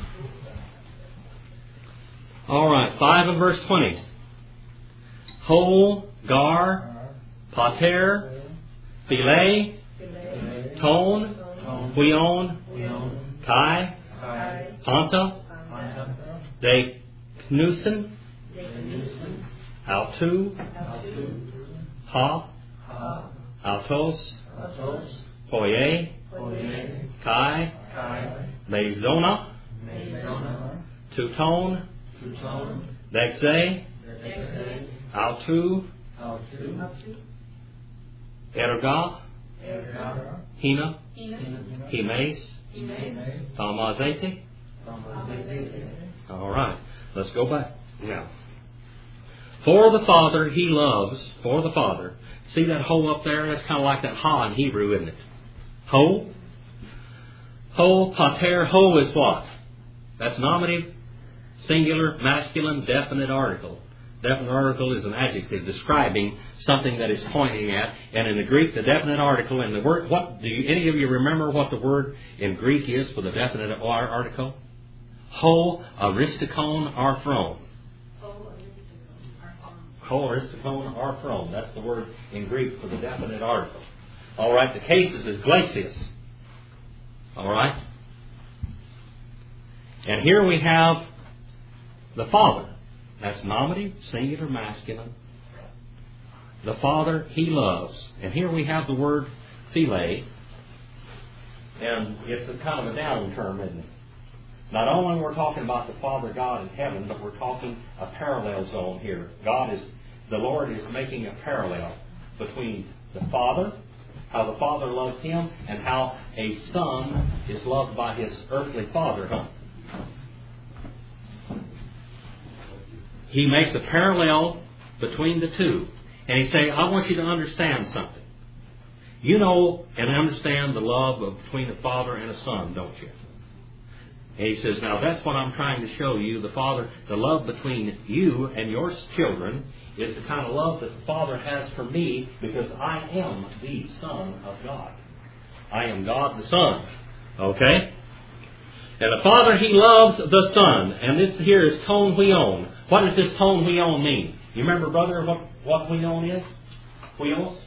All right, 5 and verse 20. Ho, gar, pater, phile, ton, huion, kai, panta, de knusen, autu, ha, autos, poie, kai, mezona, tuton, dexe, autu, erga, hina, himes, thamazete. All right, let's go back now. For the Father he loves, for the Father. See that ho up there? That's kind of like that ha in Hebrew, isn't it? Ho. Ho, pater. Ho is what? That's nominative, singular, masculine, definite article. Definite article is an adjective describing something that it's pointing at. And in the Greek, the definite article and the word, what do you, any of you remember what the word in Greek is for the definite article? Ho, aristikon, arthron. Choristikon or throne. That's the word in Greek for the definite article. All right, the cases is glacius. All right? And here we have the Father. That's nominative, singular, masculine. The Father, He loves. And here we have the word philia. And it's a kind of a down term, isn't it? Not only we're talking about the Father God in heaven, but we're talking a parallel zone here. The Lord is making a parallel between the Father, how the Father loves Him, and how a son is loved by his earthly father. He makes a parallel between the two. And He's saying, I want you to understand something. You know and understand the love between a father and a son, don't you? And He says, now that's what I'm trying to show you. The love between you and your children is the kind of love that the Father has for me, because I am the Son of God. I am God the Son. Okay? And the Father, He loves the Son. And this here is ton huion. What does this ton huion mean? You remember, brother, what huion is? Huios?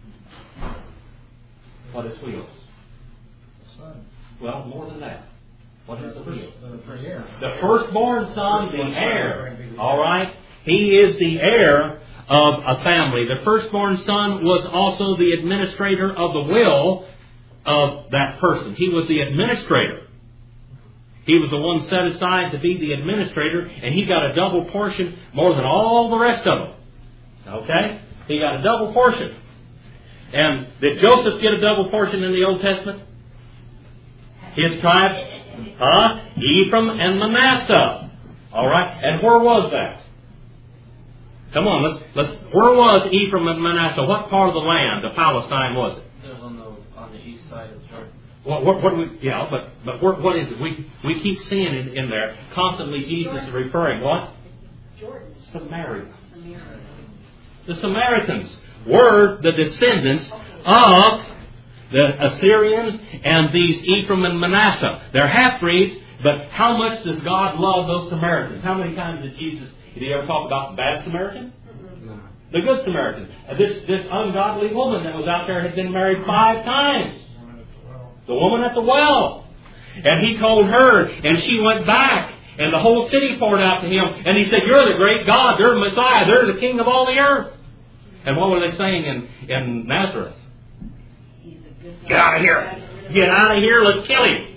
What is huios? Son. Well, more than that. What is the huios? The firstborn son, the heir. All right? He is the heir of a family. The firstborn son was also the administrator of the will of that person. He was the administrator. He was the one set aside to be the administrator, and he got a double portion more than all the rest of them. Okay? He got a double portion. And did Joseph get a double portion in the Old Testament? His tribe? Ephraim and Manasseh. All right? And where was that? Come on, let's. Where was Ephraim and Manasseh? What part of the land of Palestine was it? It was on the east side of Jordan. What do we? Yeah, but what is it? We keep seeing it in there constantly. Jesus is referring what? Jordan. Samaria. The Samaritans were the descendants of the Assyrians and these Ephraim and Manasseh. They're half-breeds, but how much does God love those Samaritans? How many times did he ever talk about the bad Samaritan? No. The good Samaritan. This ungodly woman that was out there had been married 5 times. The woman at the well. And He told her, and she went back, and the whole city poured out to Him. And He said, you're the great God, you're the Messiah, you're the King of all the earth. And what were they saying in Nazareth? Get out of here. Get out of here, let's kill Him.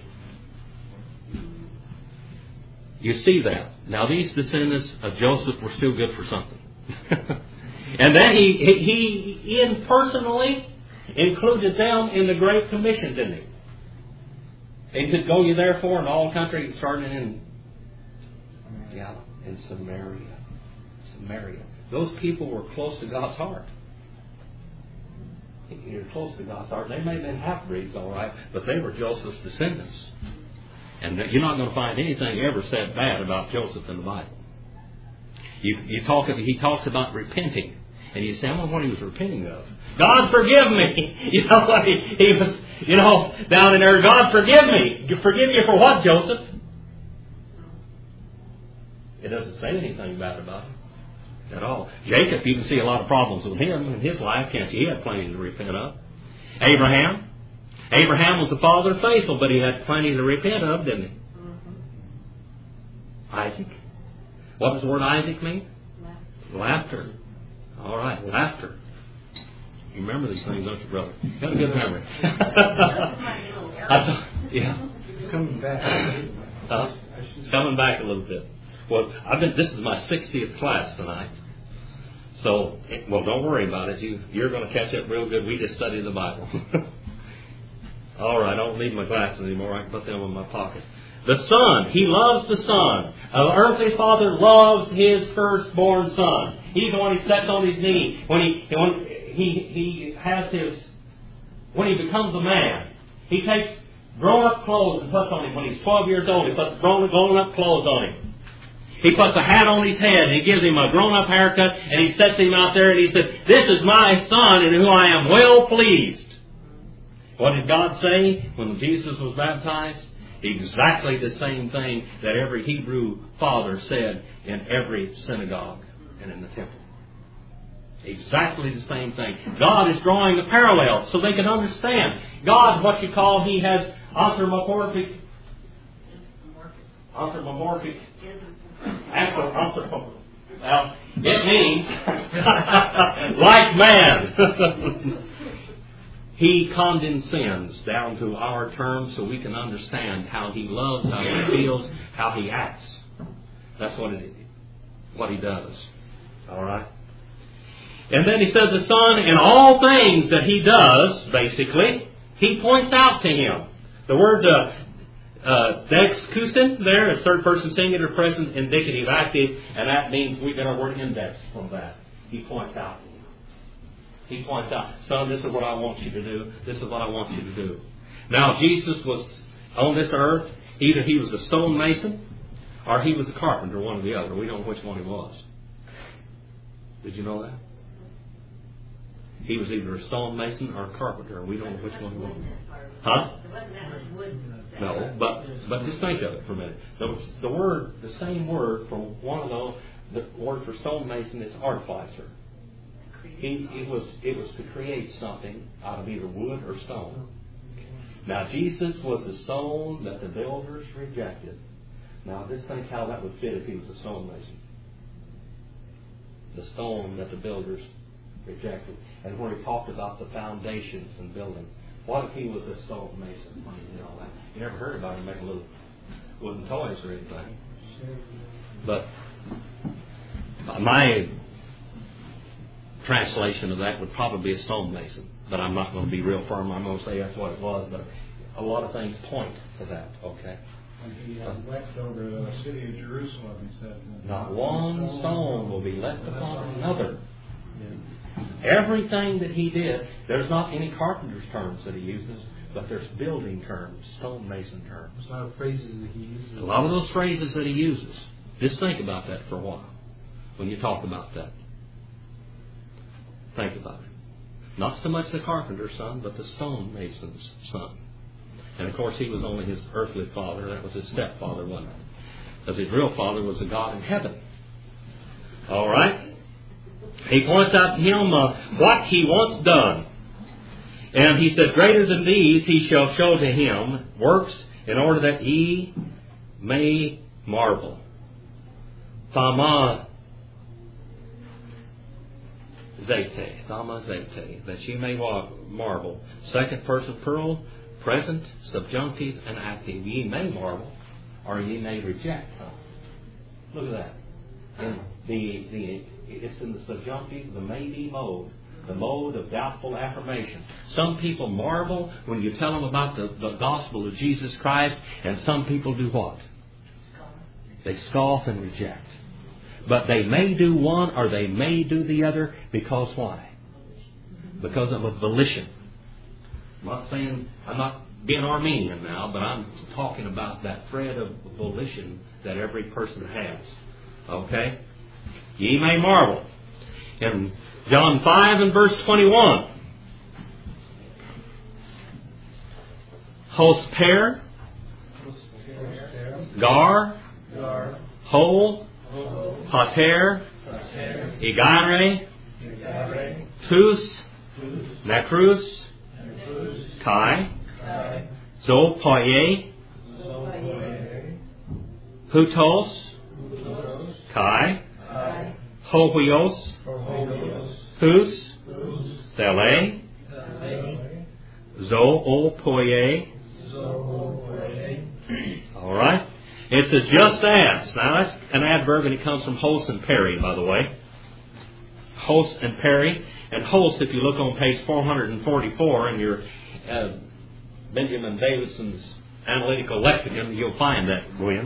You see that. Now these descendants of Joseph were still good for something. And then he personally included them in the Great Commission, didn't He? He said, go ye therefore in all countries, starting in Samaria. Samaria. Those people were close to God's heart. You're close to God's heart. They may have been half-breeds, all right, but they were Joseph's descendants. And you're not going to find anything ever said bad about Joseph in the Bible. He talks about repenting. And you say, I wonder what he was repenting of. God forgive me. You know what? He was, down in there, God forgive me. Forgive you for what, Joseph? It doesn't say anything bad about him at all. Jacob, you can see a lot of problems with him in his life, can't you? He had plenty to repent of. Abraham was the father of faithful, but he had plenty to repent of, didn't he? Mm-hmm. Isaac. What does the word Isaac mean? Laughter. All right, laughter. You remember these things, don't you, brother? You got a good memory. Yeah. Coming back. Coming back a little bit. Well, this is my 60th class tonight. So, don't worry about it. You're going to catch up real good. We just studied the Bible. All right, I don't need my glasses anymore. I can put them in my pocket. The Son. He loves the Son. An earthly father loves his firstborn son. He's the one he sets on his knee. When he becomes a man, he takes grown-up clothes and puts on him. When he's 12 years old, he puts grown-up clothes on him. He puts a hat on his head and he gives him a grown-up haircut and he sets him out there and he said, this is my son in whom I am well pleased. What did God say when Jesus was baptized? Exactly the same thing that every Hebrew father said in every synagogue and in the temple. Exactly the same thing. God is drawing the parallels so they can understand. God, what you call, He has anthropomorphic. Well, it means like man. He condescends down to our terms so we can understand how He loves, how He feels, how He acts. That's what He does. All right? And then He says the Son, in all things that He does, basically, He points out to Him. The word dexkusin there is third person singular, present, indicative, active, and that means we get our word index from that. He points out to Him. He points out, Son, this is what I want you to do. This is what I want you to do. Now, Jesus was on this earth. Either He was a stonemason or He was a carpenter, one or the other. We don't know which one He was. Did you know that? He was either a stonemason or a carpenter. We don't know which one He was. Huh? No, but just think of it for a minute. The same word for one of those, the word for stonemason is artificer. It was to create something out of either wood or stone. Now Jesus was the stone that the builders rejected. Now just think how that would fit if He was a stonemason. The stone that the builders rejected. And where He talked about the foundations and building. What if He was a stonemason? You never heard about him making little wooden toys or anything. But my translation of that would probably be a stonemason. But I'm not going to be real firm. I'm going to say that's what it was. But a lot of things point to that. Okay. When He wept over the city of Jerusalem, He said, not one stone will be left upon another. Everything that He did, there's not any carpenter's terms that He uses, but there's building terms, stonemason terms. There's a lot of phrases that He uses. A lot of those phrases that He uses. Just think about that for a while when you talk about that. Think about it. Not so much the carpenter's son, but the stonemason's son. And of course, he was only his earthly father. That was his stepfather, wasn't it? Because his real father was a God in heaven. All right? He points out to him what he wants done. And he says, greater than these he shall show to him works in order that he may marvel. Thama zete, that ye may marvel. Second person plural, present, subjunctive, and active. Ye may marvel, or ye may reject. Look at that. And it's in the subjunctive, the maybe mode. The mode of doubtful affirmation. Some people marvel when you tell them about the gospel of Jesus Christ, and some people do what? They scoff and reject. But they may do one or they may do the other because why? Because of a volition. I'm not being Armenian now, but I'm talking about that thread of volition that every person has. Okay? Ye may marvel. In John 5 and verse 21. Hosper, Gar, Hol, Pater, Igare, Tus, Necrus, Kai, Zopoye, Hutos, Kai, Hobios, Hus, Thele, Zoopoye. All right. It says just as. Now that's an adverb, and it comes from Hos and Perry, by the way. Hos and Perry. And Hos, if you look on page 444 in your Benjamin Davidson's Analytical Lexicon, you'll find that, Gwen.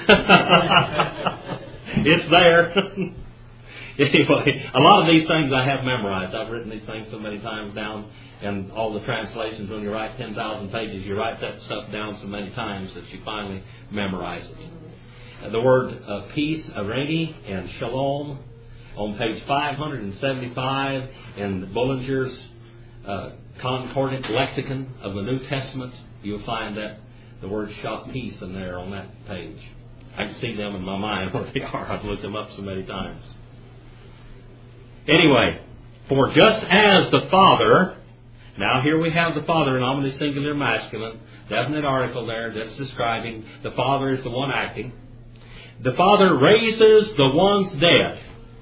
It's there. Anyway, a lot of these things I have memorized. I've written these things so many times down, and all the translations, when you write 10,000 pages, you write that stuff down so many times that you finally memorize it. The word peace, areni, and shalom on page 575 in Bullinger's Concordant Lexicon of the New Testament, you'll find that the word peace in there on that page. I can see them in my mind where they are. I've looked them up so many times. Anyway, For just as the Father, now here we have the Father in omnis singular masculine, definite article there that's describing the Father is the one acting. The Father raises the ones dead.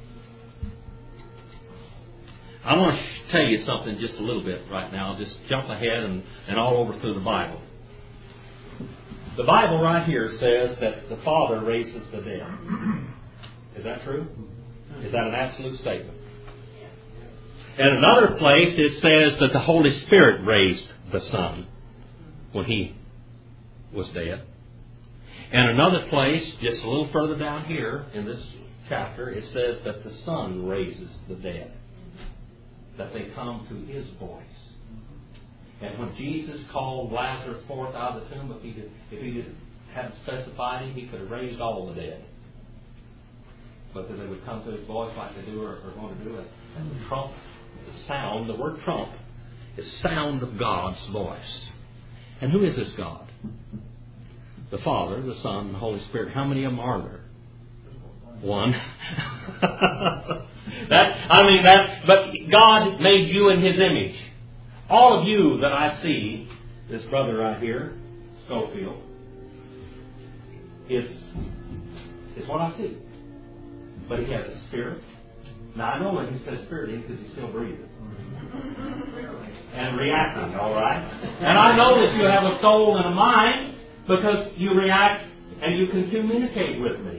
I want to tell you something just a little bit right now. Just jump ahead and all over through the Bible. The Bible right here says that the Father raises the dead. Is that true? Is that an absolute statement? In another place it says that the Holy Spirit raised the Son when He was dead. And another place, just a little further down here in this chapter, it says that the Son raises the dead. That they come to His voice. And when Jesus called Lazarus forth out of the tomb, if he hadn't specified Him, He could have raised all the dead. But that they would come to His voice like they do or are going to do it. And the trump, the sound, the word trump, is sound of God's voice. And who is this God? The Father, the Son, and the Holy Spirit. How many of them are there? One. But God made you in His image. All of you that I see, this brother right here, Schofield, is what I see. But he has a spirit. Now I know when he says spirit in because he's still breathing. And reacting, all right? And I know that you have a soul and a mind because you react and you can communicate with me.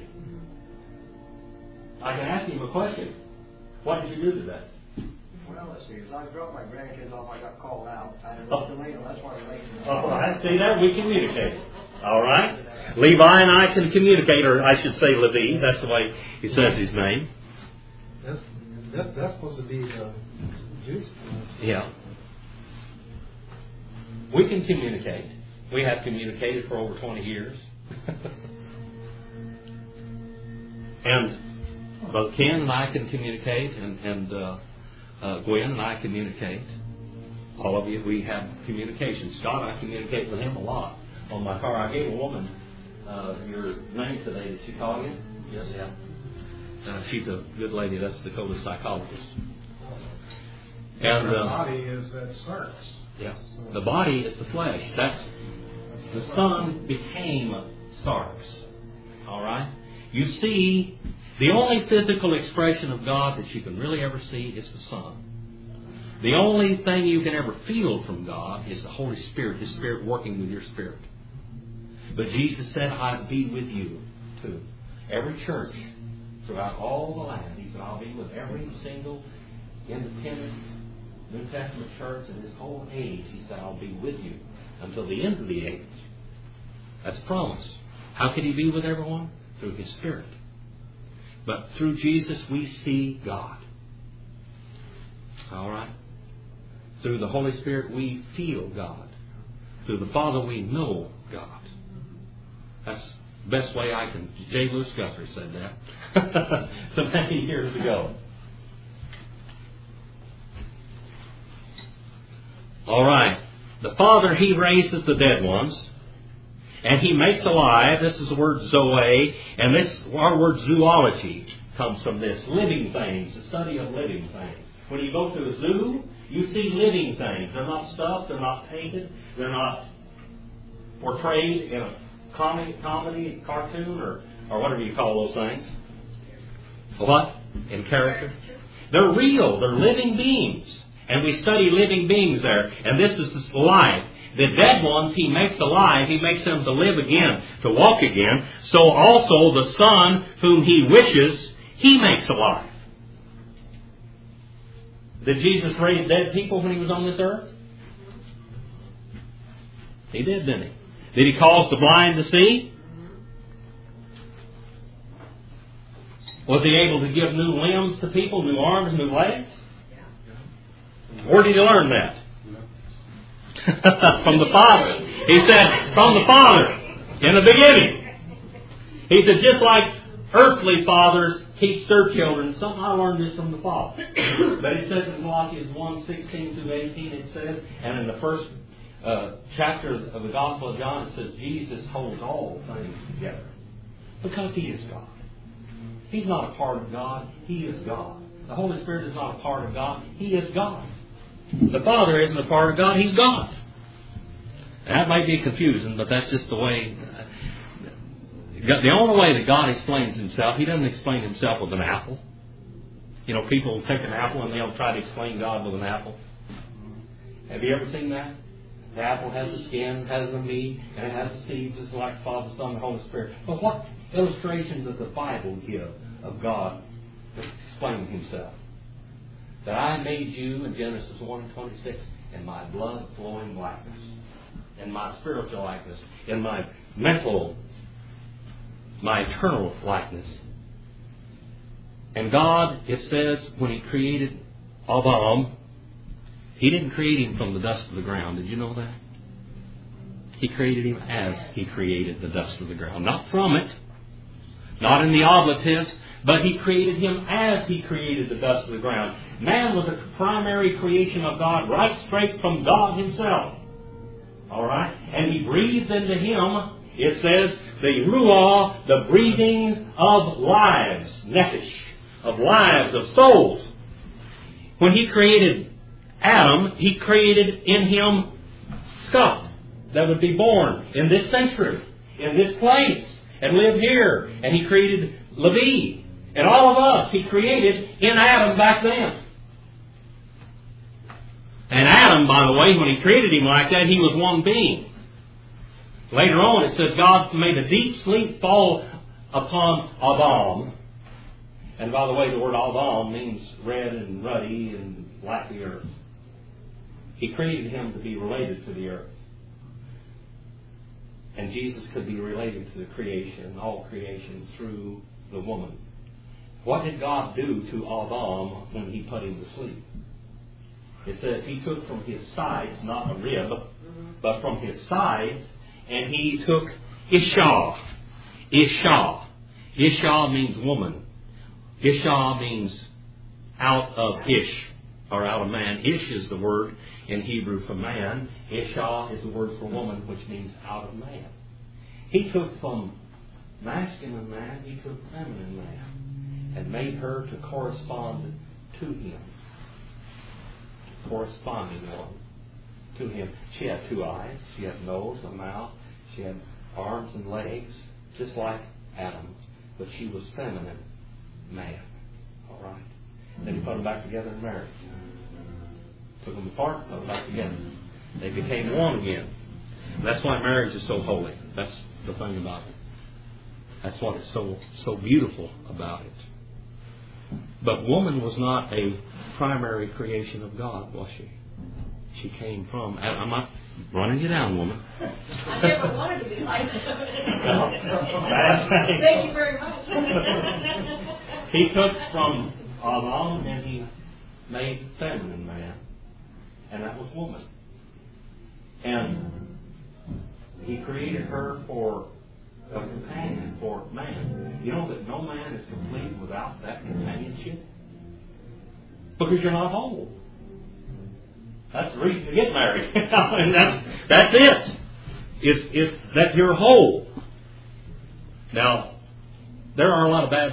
I can ask him a question. What did you do today? Well, let's see. As I dropped my grandkids off, I got called out. I had to leave, that's why I'm late. All right. See that? We communicate. All right? Levi and I can communicate, or I should say Levi. That's the way he says his name. That's supposed to be Jews. Yeah. We can communicate. We have communicated for over 20 years. And both Ken and I can communicate, and Gwen and I communicate. All of you, we have communication. Scott, I communicate with him a lot on my car. I gave a woman your name today. Did she call you? Yes. Yeah. She's a good lady. That's the Dakota psychologist. And the body is that sarx. Yeah. The body is the flesh. That's the Son became sarx. All right. You see, the only physical expression of God that you can really ever see is the Son. The only thing you can ever feel from God is the Holy Spirit, His Spirit working with your spirit. But Jesus said, I'd be with you too. Every church throughout all the land, He said, I'll be with every single independent New Testament church in this whole age. He said, I'll be with you until the end of the age. That's a promise. How can He be with everyone? Through His Spirit. But through Jesus we see God. All right? Through the Holy Spirit we feel God. Through the Father we know God. That's the best way I can... J. Lewis Guthrie said that so many years ago. All right. The Father, He raises the dead ones. And He makes alive. This is the word zoe. And our word zoology comes from this. Living things. The study of living things. When you go to a zoo, you see living things. They're not stuffed. They're not painted. They're not portrayed in a comedy, cartoon, or whatever you call those things. What? In character. They're real. They're living beings. And we study living beings there. And this is life. The dead ones He makes alive. He makes them to live again, to walk again. So also the Son whom He wishes, He makes alive. Did Jesus raise dead people when He was on this earth? He did, didn't He? Did He cause the blind to see? Was He able to give new limbs to people, new arms, new legs? Where did He learn that? From the Father. He said, from the Father, in the beginning. He said, just like earthly fathers teach their children, something I learned this from the Father. But it says in Colossians 1:16-18, it says, and in the first chapter of the Gospel of John, it says, Jesus holds all things together. Because He is God. He's not a part of God. He is God. The Holy Spirit is not a part of God. He is God. The Father isn't a part of God. He's God. That might be confusing, but that's just the way. The only way that God explains Himself, He doesn't explain Himself with an apple. You know, people take an apple and they'll try to explain God with an apple. Have you ever seen that? The apple has the skin, has the meat, and it has the seeds, just like the Father, Son, and the Holy Spirit. But what illustration does the Bible give of God explaining Himself? That I made you in Genesis 1:26 in my blood-flowing likeness, in my spiritual likeness, in my mental, my eternal likeness. And God, it says, when He created Adam, He didn't create him from the dust of the ground. Did you know that? He created him as He created the dust of the ground. Not from it, not in the oblative, but He created him as He created the dust of the ground. Man was a primary creation of God, right straight from God Himself. All right? And He breathed into him, it says, the ruah, the breathing of lives, nephesh, of lives, of souls. When He created Adam, He created in him Scott, that would be born in this century, in this place, and live here. And He created Levi. And all of us He created in Adam back then. And Adam, by the way, when He created him like that, he was one being. Later on it says God made a deep sleep fall upon Adam. And by the way, the word Adam means red and ruddy and like the earth. He created him to be related to the earth. And Jesus could be related to the creation, all creation, through the woman. What did God do to Adam when He put him to sleep? It says He took from his sides, not a rib, but from his sides, and He took Isha. Isha. Isha means woman. Isha means out of Ish, or out of man. Ish is the word in Hebrew for man. Isha is the word for woman, which means out of man. He took from masculine man, He took feminine man, and made her to correspond to Him. Corresponding one to Him. She had 2 eyes, she had a nose, a mouth, she had arms and legs, just like Adam. But she was feminine man. All right. Then He put them back together in marriage. Took them apart, put them back together. They became one again. And that's why marriage is so holy. That's the thing about it. That's what is so beautiful about it. But woman was not a primary creation of God, was she? She came from... I'm not running you down, woman. I never wanted to be like that. No. Thank you very much. He took from Adam and He made feminine man. And that was woman. And He created her for a companion, for man. You know that no man is complete without that companionship? Because you're not whole. That's the reason to get married. And that's it. It's that you're whole. Now, there are a lot of bad